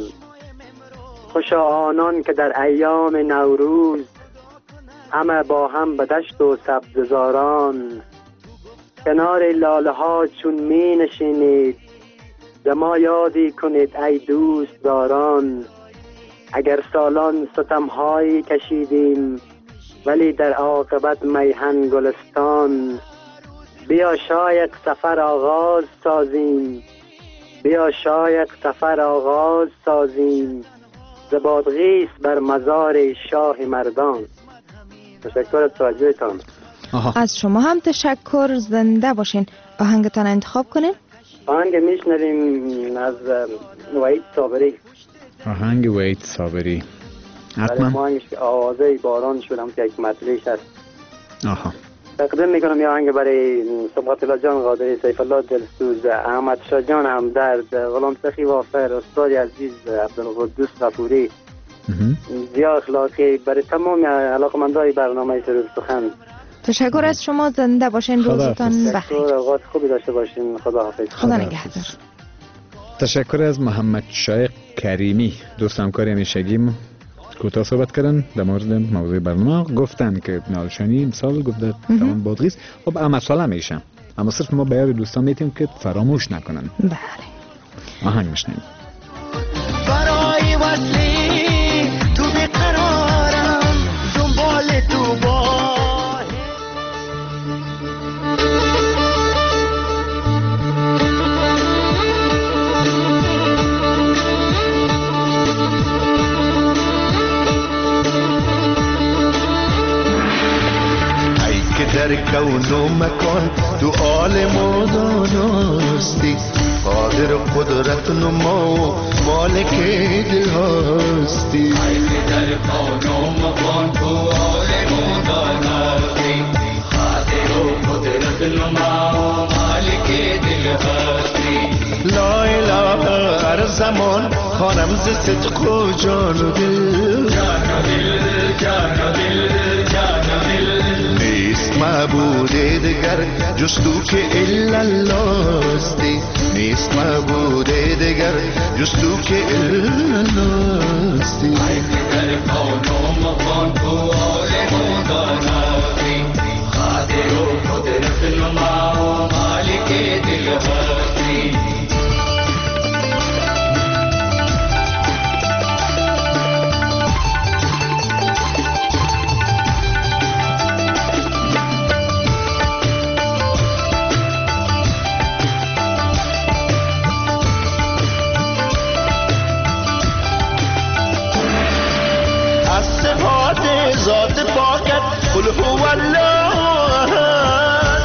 [SPEAKER 11] خوشا آنان که در ایام نوروز همه با هم به دشت و سبززاران، کنار لاله ها چون می نشینید ز ما یادی کنید ای دوست داران. اگر سالان ستمهایی کشیدیم ولی در عاقبت میهن گلستان، بیا شاید سفر آغاز سازیم، بیا شاید سفر آغاز سازیم ز بادغیس بر مزار شاه مردان. تشکر از توجهتان.
[SPEAKER 9] از شما هم تشکر. زنده باشین. آهنگتان انتخاب کنین.
[SPEAKER 11] آهنگ میشنویم از وحید صابری.
[SPEAKER 6] آهنگ وحید صابری حتما.
[SPEAKER 11] آهنگش که آوازه باران شدم که یک مطلعش هست.
[SPEAKER 6] آها
[SPEAKER 11] تقدیم میکنم یا آهنگ برای سبقت الله جان قادری، سیف الله دلسوز، احمد شاه جان همدرد، غلام سخی وافر، استاد عزیز عبدالقدوس غفوری، ضیا اخلاقی، برای تمام علاقمندای برنامه سرود سخن.
[SPEAKER 9] تشکر از شما. زنده باشین. روزتان بخیر.
[SPEAKER 11] اوقات خوبی داشته باشین. خدا حافظ.
[SPEAKER 9] خدا نگهدار.
[SPEAKER 6] تشکر از محمد شایق کریمی دوست همکاری همیشگیم. کوتاه صحبت کردن در مورد موضوع برنامه. گفتن که نالشانی مثال گفته تمام بادغیس. خب اما سال میشم اما صرف ما به یاد دوستان میتیم که فراموش نکنن.
[SPEAKER 9] بله
[SPEAKER 6] آهنگ میشنیم.
[SPEAKER 7] برای وصلی تو بیقرارم دنبال تو بال
[SPEAKER 12] در کون و مکان تو عالم و داناستی قادر قدرت نما و مالک دل هستی ای که در کون و مکان تو عالم و داناستی قادر قدرت نما و مالک دل هستی لا اله هر زمان خانم ز صدق و جان و دل جان و دل جان و دل جان و دل نیست معبود دگر جز تو که الا الله استی نیست معبود دگر جز تو که الا الله استی ای در کون و مکان تو عالم و داناستی قادر و قدرت نما و مالک دل هستی ذات پاکت قل هو الله احد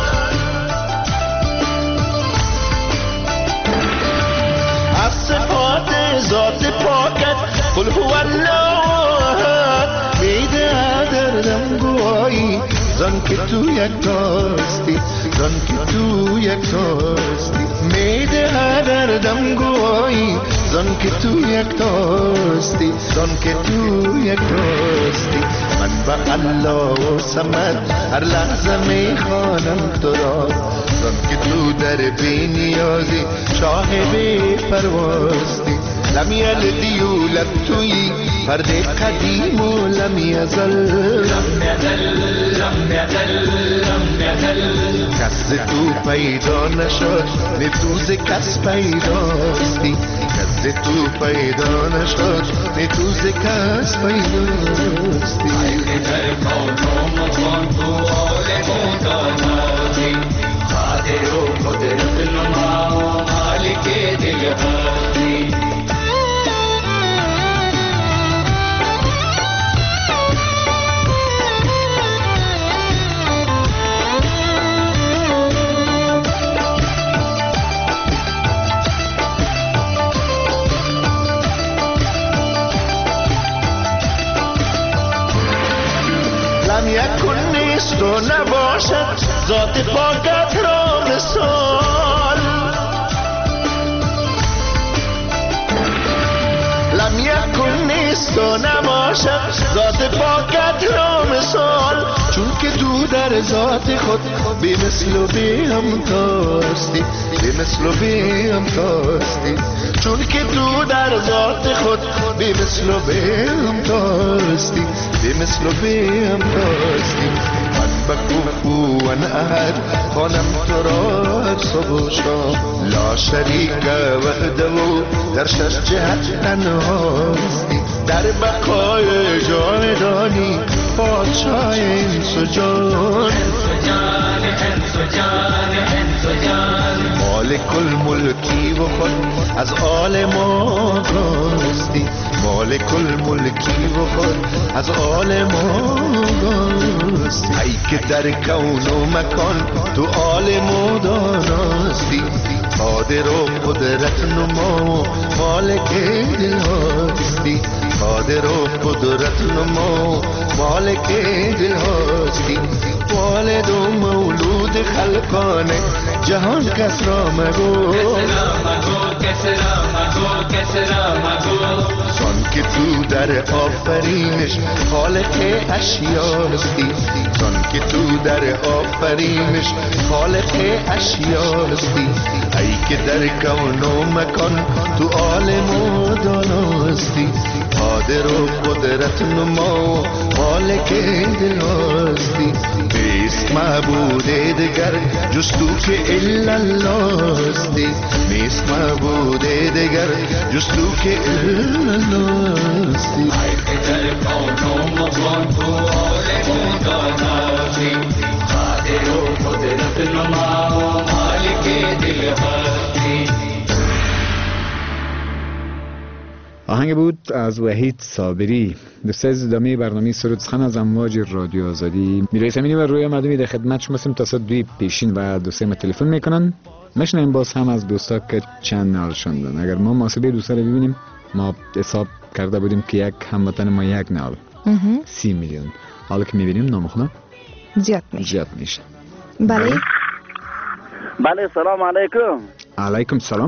[SPEAKER 12] از صفات ذات پاکت قل هو الله احد میده دردم گویی زن که تو یک تاستی زن که تو یک تاستی میده دردم گویی زن که تو یک تاستی زن که تو یک تاستی من با الله و صمد هر لحظه میخوانم تو را زن که تو در بی نیازی شاه بی پرواستی لم یلد یولد تویی فرد قدیم و لم یزل لم یزل لم یزل لم یزل کس تو پیدا نشد نتوز کس پیداستی کس تو پیدا نشد نتوز کس پیداستی ای در کون و مکان تو عالم و داناستی قادر و قدرت نما و مالک دل هستی لم یکن نیست و نباشد ذات پاکت را مثال لم یکن نیست و نباشد ذات پاکت را مثال چون که تو در ذات خود بی مثل و بی همتاستی بی مثل و بی همتاستی چون که تو در ذات خود بی مثل و بی همتاستی بی مثل و بی همتاستی من بکوفو ان احد خانم تو را صبح و شام لا شریک وحده و در شش جهت تنهاستی در بقای جاودانی پادشاه انس و جان مالک الملکی و خود از عالم آگاستی مالک الملکی و خود از عالم آگاستی ای که در کون و مکان تو عالم و داناستی قادر و قدرت نما مالک دل هستی قادر و قدرت نما مالک دل هستی والد و مولود خلقانه جهان کس را مگو کس را مگو کس را مگو زان که تو در آفرینش خالق اشیاستی زان که تو در آفرینش خالق اشیاستی ای که در کون و مکان تو عالم و داناستی قادر و قدرت نما مالک دل هستی نیست معبود دگر جز تو که الا الله استی نیست معبود دگر جز تو که الا الله استی ای که در کون و مکان تو عالم و داناستی قادر و قدرت نما مالک دل هستی.
[SPEAKER 6] آهنگ بود از وحید صابری. دوستای ادامه برنامه سرود سخن از امواج رادیو آزادی میرسیم. اینو و رویا مردمی در خدمت شما هستیم تا ساعت دوی پیشین و دوستای ما تلفن میکنن. میشنیم باز هم از دوستا که چند نال شوندن. اگر ما محاسبه دوستا رو ببینیم، ما حساب کرده بودیم که یک هموطن ما یک نال سی میلیون. حالا که میبینیم نامخونه
[SPEAKER 9] زیاد میشه.
[SPEAKER 6] زیاد میشه.
[SPEAKER 9] بله
[SPEAKER 13] بله سلام علیکم.
[SPEAKER 6] علیکم سلام.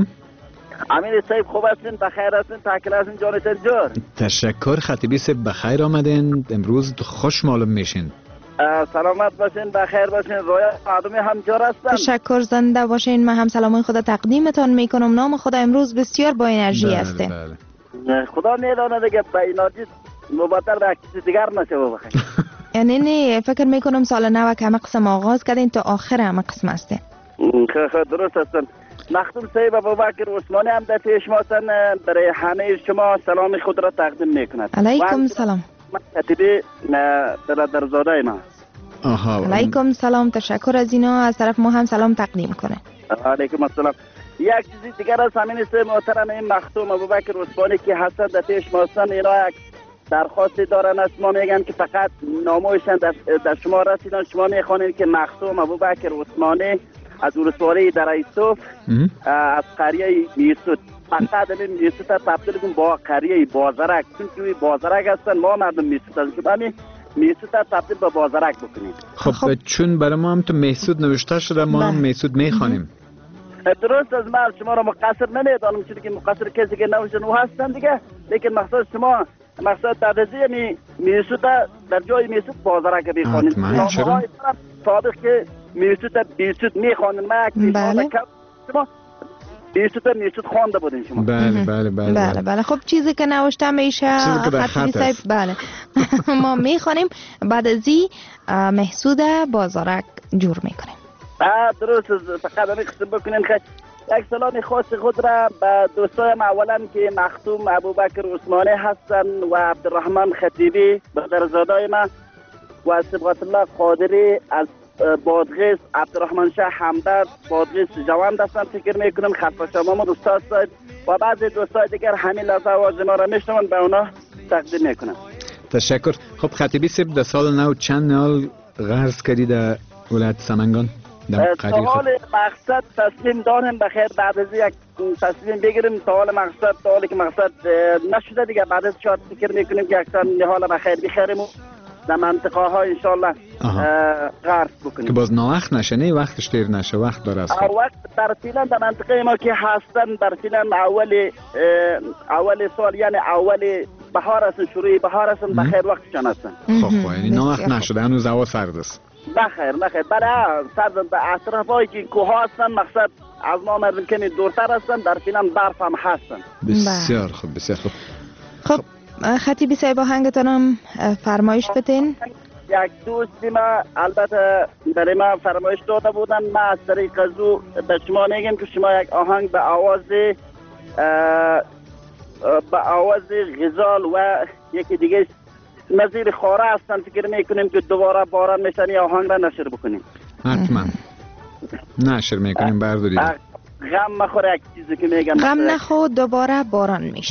[SPEAKER 13] امیر صاحب خوب هستین؟ بخیر هستین؟ تاکل هستین جان تنجور؟
[SPEAKER 6] تشکر خطیبی صاحب بخیر آمدین. امروز خوش معلوم میشین.
[SPEAKER 13] سلامت باشین، بخیر باشین. رویا مردمی همجور هستن.
[SPEAKER 9] تشکر، زنده باشین. من هم سلامای خدا تقدیمتان میکنم. نام خدا امروز بسیار با انرژی هسته.
[SPEAKER 13] بله. خدا میدونه دیگه با انرژی مبادر به کسی دیگر نشه بخیر.
[SPEAKER 9] یعنی نه فکر میکنم سال نو که همه قسم آغاز کردین تا آخر همه قسم هسته.
[SPEAKER 13] خیلی درست هستن. مختوم صاحب ابوبکر عثمانی هم در پیش ما هستن. برای همه شما سلام خود را تقدیم میکند.
[SPEAKER 9] علیکم سلام.
[SPEAKER 13] من خطیبی برادرزاده ما.
[SPEAKER 6] آها.
[SPEAKER 9] علیکم سلام. تشکر از اینا. از طرف ما هم سلام تقدیم کنه.
[SPEAKER 13] علیکم السلام. یک چیزی دیگر از همین است محترم این مختوم ابوبکر عثمانی که هستن در پیش ما هستن، اینا یک درخواستی دارن از ما، میگن که فقط نامویشن در, در شما رسیدن. شما میخوانید که مختوم ابوبکر عثمانی از ولسوالی در ایسوف از قریه میسود، فقط همین میسود تبدیل کن با قریه بازرک، چون که بازرک هستن، ما مردم میسود هستن، که همین میسود تبدیل با بازرک بکنید.
[SPEAKER 6] خب, خب چون برای ما هم تو میسود نوشته شده، ما هم میسود میخوانیم.
[SPEAKER 13] درست از من شما را مقصر نمیدانم، چون که مقصر کسی که نوشتن او هستن دیگه، لیکن مقصد شما مقصد دردزی می میسود در جای میسود بازرک بخوانید. نامهای سابق که میسود بیسود میخوانید، ما یک میسود شما بیسود میسود خوانده بودین شما.
[SPEAKER 6] بله بله بله
[SPEAKER 9] بله بله. خب چیزی که نوشته میشه خطیبی صاحب بله ما میخوانیم، بعد ازی محسود بازارک جور میکنیم.
[SPEAKER 13] درست. فقط همین قسم بکنین. خیلی یک سلام خاص خود را به دوستایم اولا که مختوم ابوبکر عثمانی هستن و عبدالرحمن خطیبی برادرزادای من و صبغت الله قادری از بادغیس، عبدالرحمن شاه حمدرد بادغیس جوان هستن. فکر میکنم خط شما ما دوستا هستید و بعضی دوستای دیگر همین لحظه آواز ما را میشنون، به اونا تقدیم میکنم.
[SPEAKER 6] تشکر. خب خطیبی صاحب در سال نو چند نال قرض کردی در ولایت سمنگان؟
[SPEAKER 13] سوال مقصد تصمیم داریم بخیر بعد از یک تصمیم بگیریم. سوال مقصد سوالی که مقصد نشده دیگه، بعد از شاید فکر میکنیم که اکثر حالا بخیر بخیریم و در منطقه ها انشالله قرض بکنیم
[SPEAKER 6] که باز ناوقت نشه، نه وقتش دیر نشه، وقت داره است.
[SPEAKER 13] وقت در فیلن در منطقه ما که هستن در فیلن اول اول سال یعنی اول بهار است، شروع بهار است، بخیر وقتشان هستن.
[SPEAKER 6] خب یعنی ناوقت نشده، هنوز هوا سرد است.
[SPEAKER 13] بخیر بخیر. برای سرد به اطرافایی که کوه هستن، مقصد از ما مردم کمی دورتر هستن، در فیلن برف هم هستن.
[SPEAKER 6] بسیار خوب بسیار خوب.
[SPEAKER 9] خب خطیبی صاحب آهنگتانم فرمایش بدین.
[SPEAKER 13] یک دوستی ما البته برای ما فرمایش داده بودن، ما از طریق ازو به شما میگیم که شما یک آهنگ به آواز به آواز غزال و یکی دیگه نظیر خاره هستن، فکر میکنیم که دوباره باران میشن یا آهنگ را نشر بکنیم.
[SPEAKER 6] حتما نشر میکنیم، برداریم.
[SPEAKER 13] غم مخور یک چیزی که میگن
[SPEAKER 9] غم نخور دوباره باران میشه.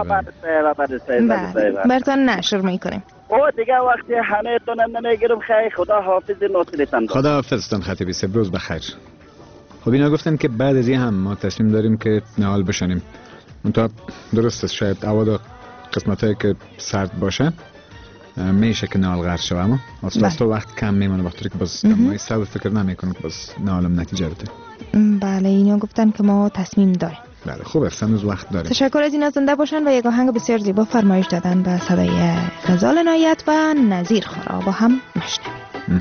[SPEAKER 6] بله
[SPEAKER 9] برتان نشر میکنیم.
[SPEAKER 13] او دیگه وقتی همه تونم نمیگیرم. خیلی خدا حافظ ناصرتان.
[SPEAKER 6] خدا حافظتان خطیبی صاحب، روز بخیر. خب اینا گفتن که بعد از این هم ما تصمیم داریم که نهال بشنیم. منتها درست است شاید هوا قسمت هایی که سرد باشه میشه که نهال غرد شوه، اما اصلا تو وقت کم میمونه، وقتی که باز دمای سرد فکر نمیکنم که باز نهالم نتیجه بده.
[SPEAKER 9] بله اینا گفتن که ما تصمیم داریم.
[SPEAKER 6] بله خوب است، هنوز وقت داریم.
[SPEAKER 9] تشکر از اینا، زنده باشن و یک آهنگ بسیار زیبا فرمایش دادن به صدای غزال عنایت و نظیر خارا با هم مشنویم.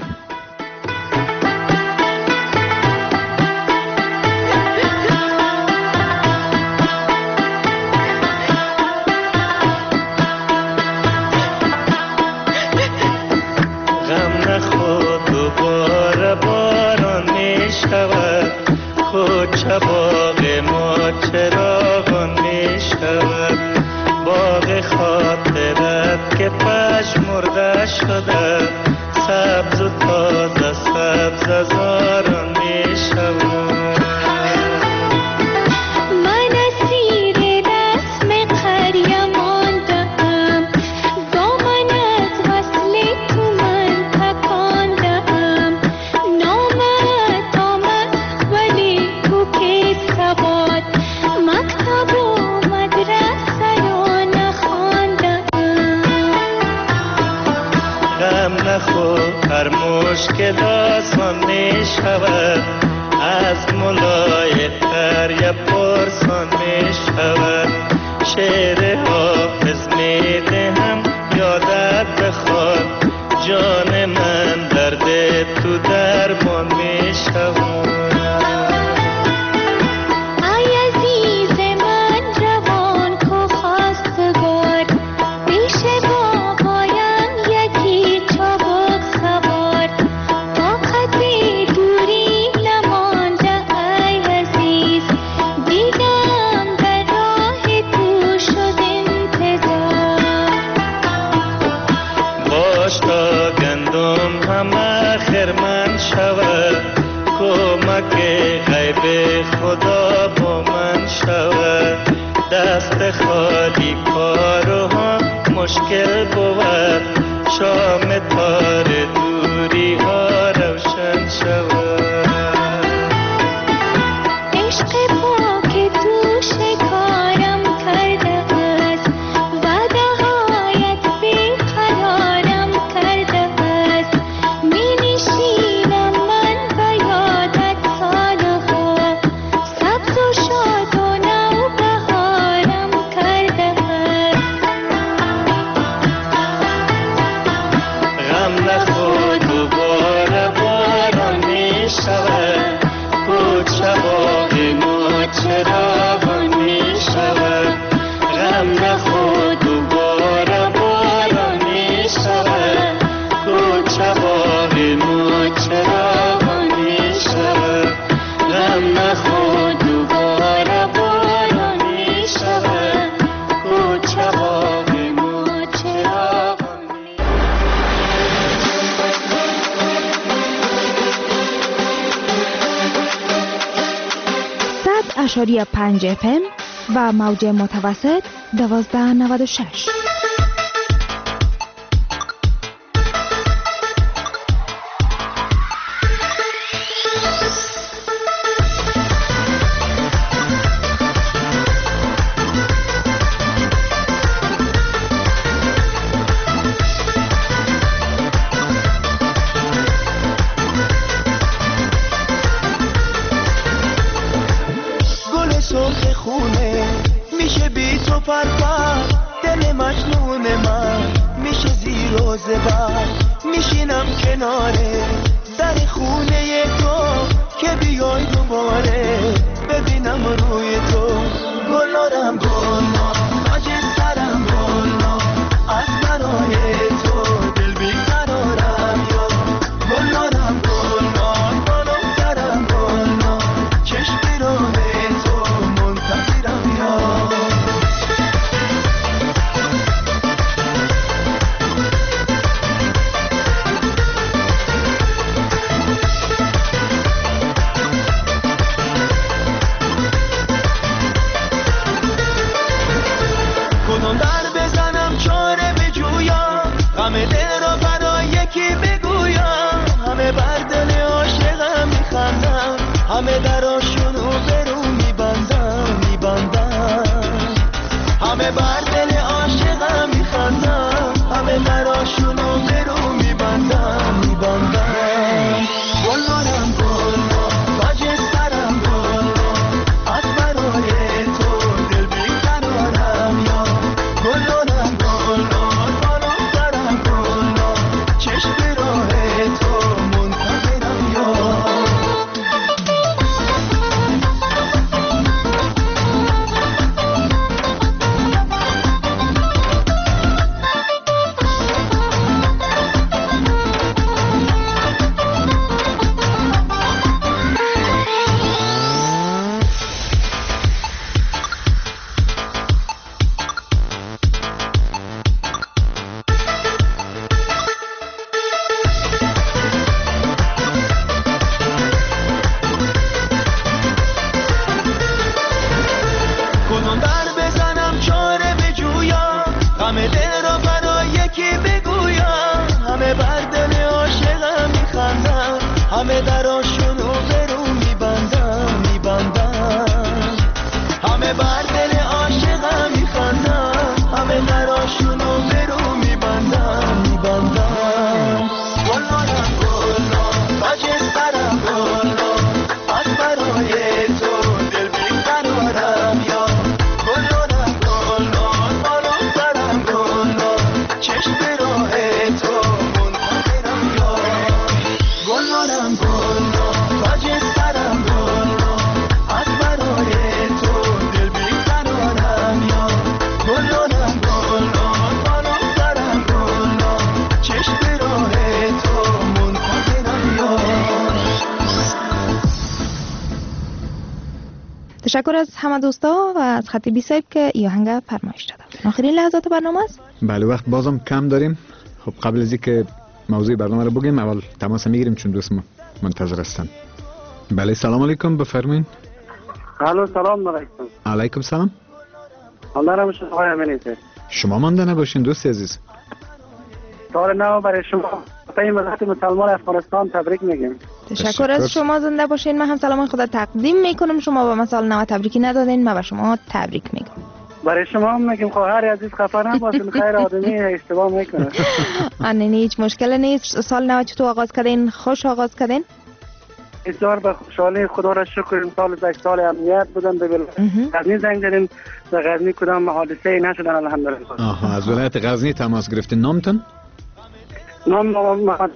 [SPEAKER 14] خود باغ ما چراغان می شود، باغ خاطرت که پژمرده شده، سبز و تازه سبز از آران می شود.
[SPEAKER 8] من اسیر رسم قریم
[SPEAKER 14] هر مشکل آسان می شود، از ملایق‌تر یا پرسان می شود. شعر حافظ می دهم یادت بخواد، جان من درد تو درمان می شود. خدا با من شود، دست خالی کارها مشکل بود، شام تار دوری ها روشن شود.
[SPEAKER 15] عشق پاک تو شکارم کرده است، وعده هایت بی قرارم کرده است. می نشینم من به یادت سالها، سبز و شاد و نو بهارم کرده است.
[SPEAKER 14] غم نخور دوباره باران می شود، کوچه باغ ما چراغان می شود. غم نخور دوباره باران می شود، کوچه باغ ما چراغان می شود. غم نخور دوباره باران می شود، کوچه باغ ما چراغان می
[SPEAKER 9] صد اشاری پنج اف ام و موج متوسط دوازده نود و شش.
[SPEAKER 7] گل سرخ خونه میشه بی تو پرپر، دل مجنون من میشه زیر و زبر. میشینم کناره در خونه تو که بیای دوباره ببینم روی تو. گلارم گلنا تاج سرم گلنا، از برای تو دل بیقرارم یا. گلارم گلنا بالم سرم گلنا، چشم راه تو منتظرم یا. کدوم در بزنم چاره بجویم، غم دل را برای یکی بگویم. همه بر دل عاشقم میخندم، همه دراشونو برو میبندم میبندم. همه بر دل عاشقم میخندم، همه دراشونو برو میبندم میبندم. گلارم گلنا تاج سرم گلنا، از برای تو دل بیقرارم یا. گلارم گلنا بالم سرم گلنا، چشم راه تو منتظرم یا. کدوم در بزنم چاره بجویم، غم دل را برای یکی بگویم. همه بر دل عاشقم میخندم، همه دراشونو برو میبندم میبندم. همه بر دل عاشقم میخندم، همه دراشونو برو میبندم میبندم.
[SPEAKER 9] تشکر از همه دوستا و از خطیبی صاحب که ای آهنگ فرمایش دادن. آخرین لحظات برنامه است.
[SPEAKER 6] بله وقت بازم کم داریم. خب قبل از اینکه موضوع برنامه رو بگیم اول تماس میگیریم چون دوست ما منتظر هستن. بله سلام علیکم بفرمایید.
[SPEAKER 16] الو سلام علیکم.
[SPEAKER 6] علیکم سلام.
[SPEAKER 16] الله را شما امنیت.
[SPEAKER 6] شما مانده نباشین دوست عزیز.
[SPEAKER 16] سال نو برای شما برای ملت مسلمان افغانستان تبریک میگیم.
[SPEAKER 9] تشکر از شما زنده باشین. من هم سلام خدا تقدیم میکنم. شما به من سال نو تبریکی ندادین، من به شما تبریک میگم.
[SPEAKER 16] برای شما هم میگم خواهر عزیز خفه نباشین، خیر آدمی اشتباه میکنه.
[SPEAKER 9] آنه هیچ مشکل نیست. سال نو چطور آغاز کردین؟ خوش آغاز کردین؟
[SPEAKER 16] بسیار به خوشحالی خدا را شکر. سال یک سال امنیت بودن به غزنی زنگ زدیم، در غزنی کدام حادثه نشدن الحمدلله.
[SPEAKER 6] آها از ولایت غزنی تماس گرفتین. نامتون؟
[SPEAKER 16] نام محمد.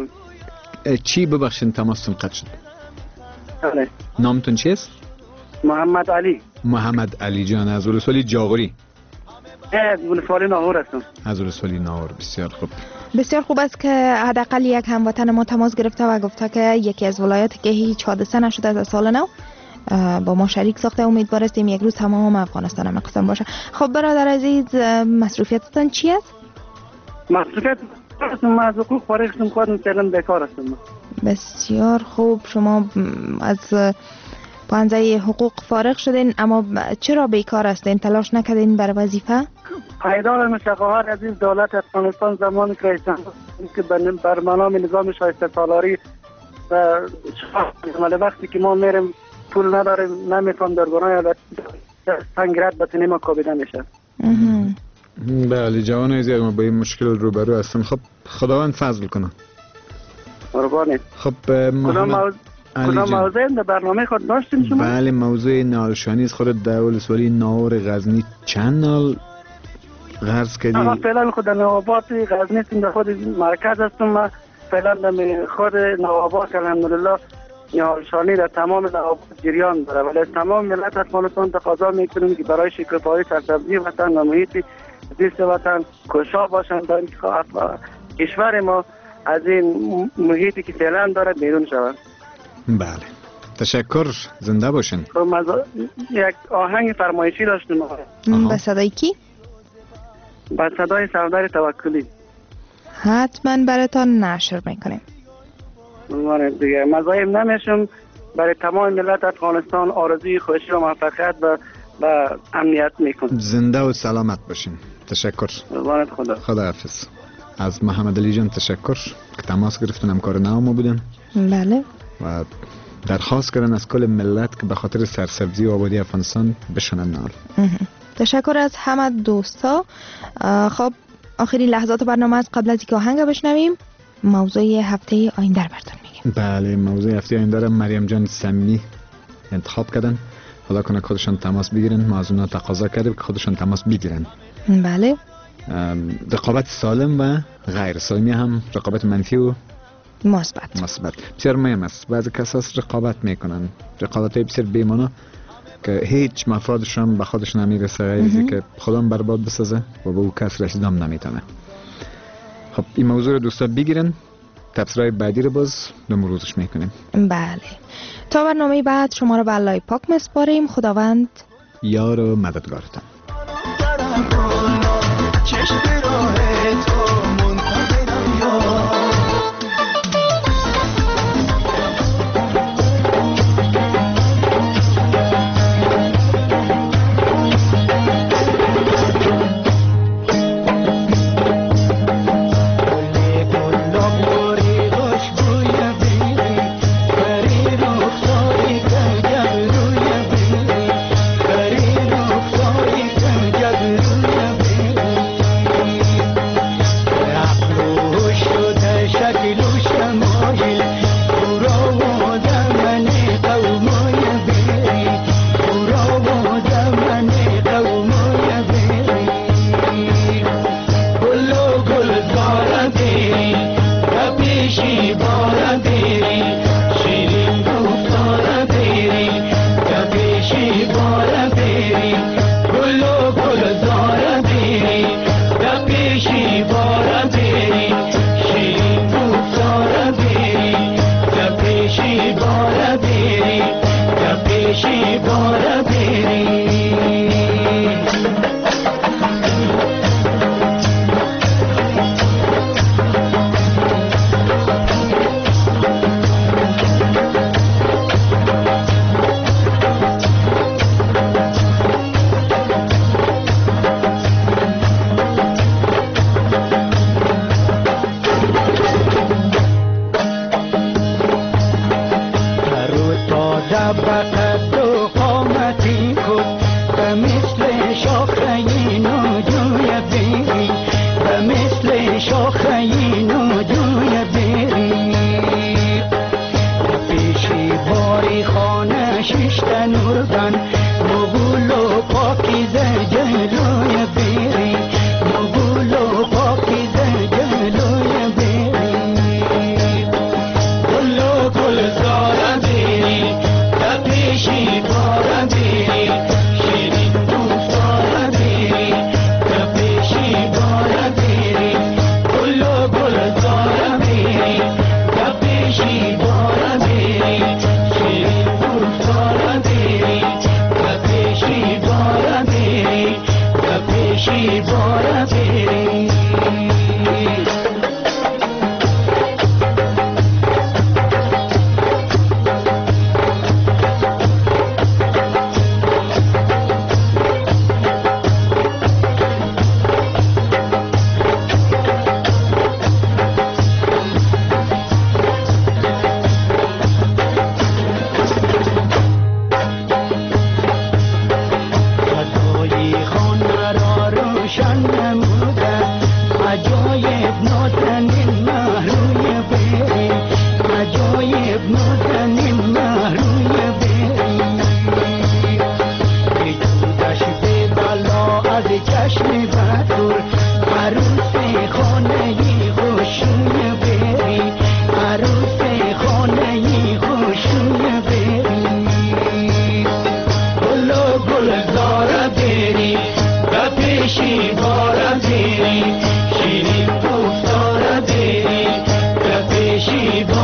[SPEAKER 6] چی ببخشین تماستون قطع شد؟
[SPEAKER 16] بله.
[SPEAKER 6] نامتون چیست؟
[SPEAKER 16] محمد علی.
[SPEAKER 6] محمد علی جان از ولسوالی جاغوری.
[SPEAKER 16] از ولسوالی ناهور هستم.
[SPEAKER 6] از ولسوالی ناهور. بسیار خوب.
[SPEAKER 9] بسیار خوب است که حداقل یک هموطن ما تماس گرفته و گفته که یکی از ولایاتی که هیچ حادثه نشده از سال نو با ما شریک ساخته. امیدوار هستیم یک روز تمام افغانستان هم قسم باشه. خب برادر عزیز مصروفیتتان چی است؟
[SPEAKER 16] مصروفیت من از حقوق فارغ شدم، خودم فعلا بیکار هستم.
[SPEAKER 9] بسیار خوب. شما از پانزه حقوق فارغ شدین، اما چرا بیکار هستین؟ تلاش نکردین برای وظیفه؟
[SPEAKER 16] پایدار مشقه‌ها عزیز دولت افغانستان زمانی که رئیس که بر منام نظام شایسته سالاری و وقتی که ما میریم پول نداریم نمیتونم در گناه سنگرد بتونیم ما کابیده میشه.
[SPEAKER 6] بله جوان عزیز ما با این مشکل روبرو هستم. خب خداوند فضل کنه.
[SPEAKER 16] قربانی.
[SPEAKER 6] خب محمد
[SPEAKER 16] کدام موضوع در برنامه خود داشتیم شما؟
[SPEAKER 6] بله موضوع نالشانی است. خود در ولسوالی ناهور غزنی چند نال غرض کردی؟
[SPEAKER 16] آها فعلا خود نوآباد غزنی در خود مرکز هستم. من فعلا در خود نوآباد الحمدلله نالشانی در تمام نوآباد جریان داره، ولی از تمام ملت افغانستان تقاضا میکنیم که برای شکوفایی سرسبزی وطن و محیط زیست وطن کوشا باشند تا اینکه کشور ما از این محیطی که فعلا داره بیرون شود.
[SPEAKER 6] بله تشکر. زنده باشین.
[SPEAKER 16] یک آهنگ فرمایشی داشتیم.
[SPEAKER 9] به صدای کی؟
[SPEAKER 16] به صدای سردار توکلی.
[SPEAKER 9] حتما براتان نشر میکنیم.
[SPEAKER 16] من دیگه مزاحم نمیشم. برای تمام ملت افغانستان آرزوی خوشی و موفقیت و و امنیت میکنم.
[SPEAKER 6] زنده و سلامت باشین. تشکر.
[SPEAKER 16] خدا.
[SPEAKER 6] خدا حافظ. از محمد علی جان تشکر که تماس گرفتن، همکار نو ما بودن.
[SPEAKER 9] بله.
[SPEAKER 6] و درخواست کردن از کل ملت که به خاطر سرسبزی و آبادی افغانستان بشنن نال.
[SPEAKER 9] تشکر از همه دوستا. خب آخرین لحظات برنامه از قبل از اینکه آهنگ بشنویم موضوع هفته آینده رو براتون میگیم.
[SPEAKER 6] بله موضوع هفته آینده رو مریم جان سمی انتخاب کردن. خدا کنه خودشان تماس بگیرن. ما از اونها تقاضا کردیم که خودشان تماس بگیرن.
[SPEAKER 9] بله.
[SPEAKER 6] رقابت سالم و غیر سالمی هم رقابت منفی و
[SPEAKER 9] مثبت.
[SPEAKER 6] مثبت بسیار مهم است. بعضی کسا رقابت میکنن رقابت های بسیار بی‌معنی که هیچ مفادشون به خودشون نمیرسه غیر از که خودم برباد بسازه و به او کس رسیدم نمیتونه. خب این موضوع رو دوستا بگیرن. تفسیرهای بعدی رو باز نمروزش میکنیم.
[SPEAKER 9] بله تا برنامه بعد شما رو به الله پاک میسپاریم. خداوند
[SPEAKER 6] یار و مددگارتان.
[SPEAKER 14] She bought a
[SPEAKER 7] بقد و قامتی کن به مثل شاخه نوجوی بری به مثل شاخه نوجوی بری پیشی باری خانه ششت نوردن مغول و پاکیزه جلوی بری مغول و پاکیزه جلوی بری گل و گلزار بری به پیشی بار بری شیرین دوستار بری به پیشی بار بری گل و گلزار بری به پیشی بار بری شیرین دوستار بری به پیشی بار بری به پیشی بار بری صدای خانه را روشن نموده عجایب نازنین مهروی بری عجایب نازنین مهروی بری وجودش به بلا از چشم بدر عروس خانه خوشوی بری عروس خانه خوشوی بری گل و گلزار بری به پیشی بار بری شیرین دوستار بری به پیشی بار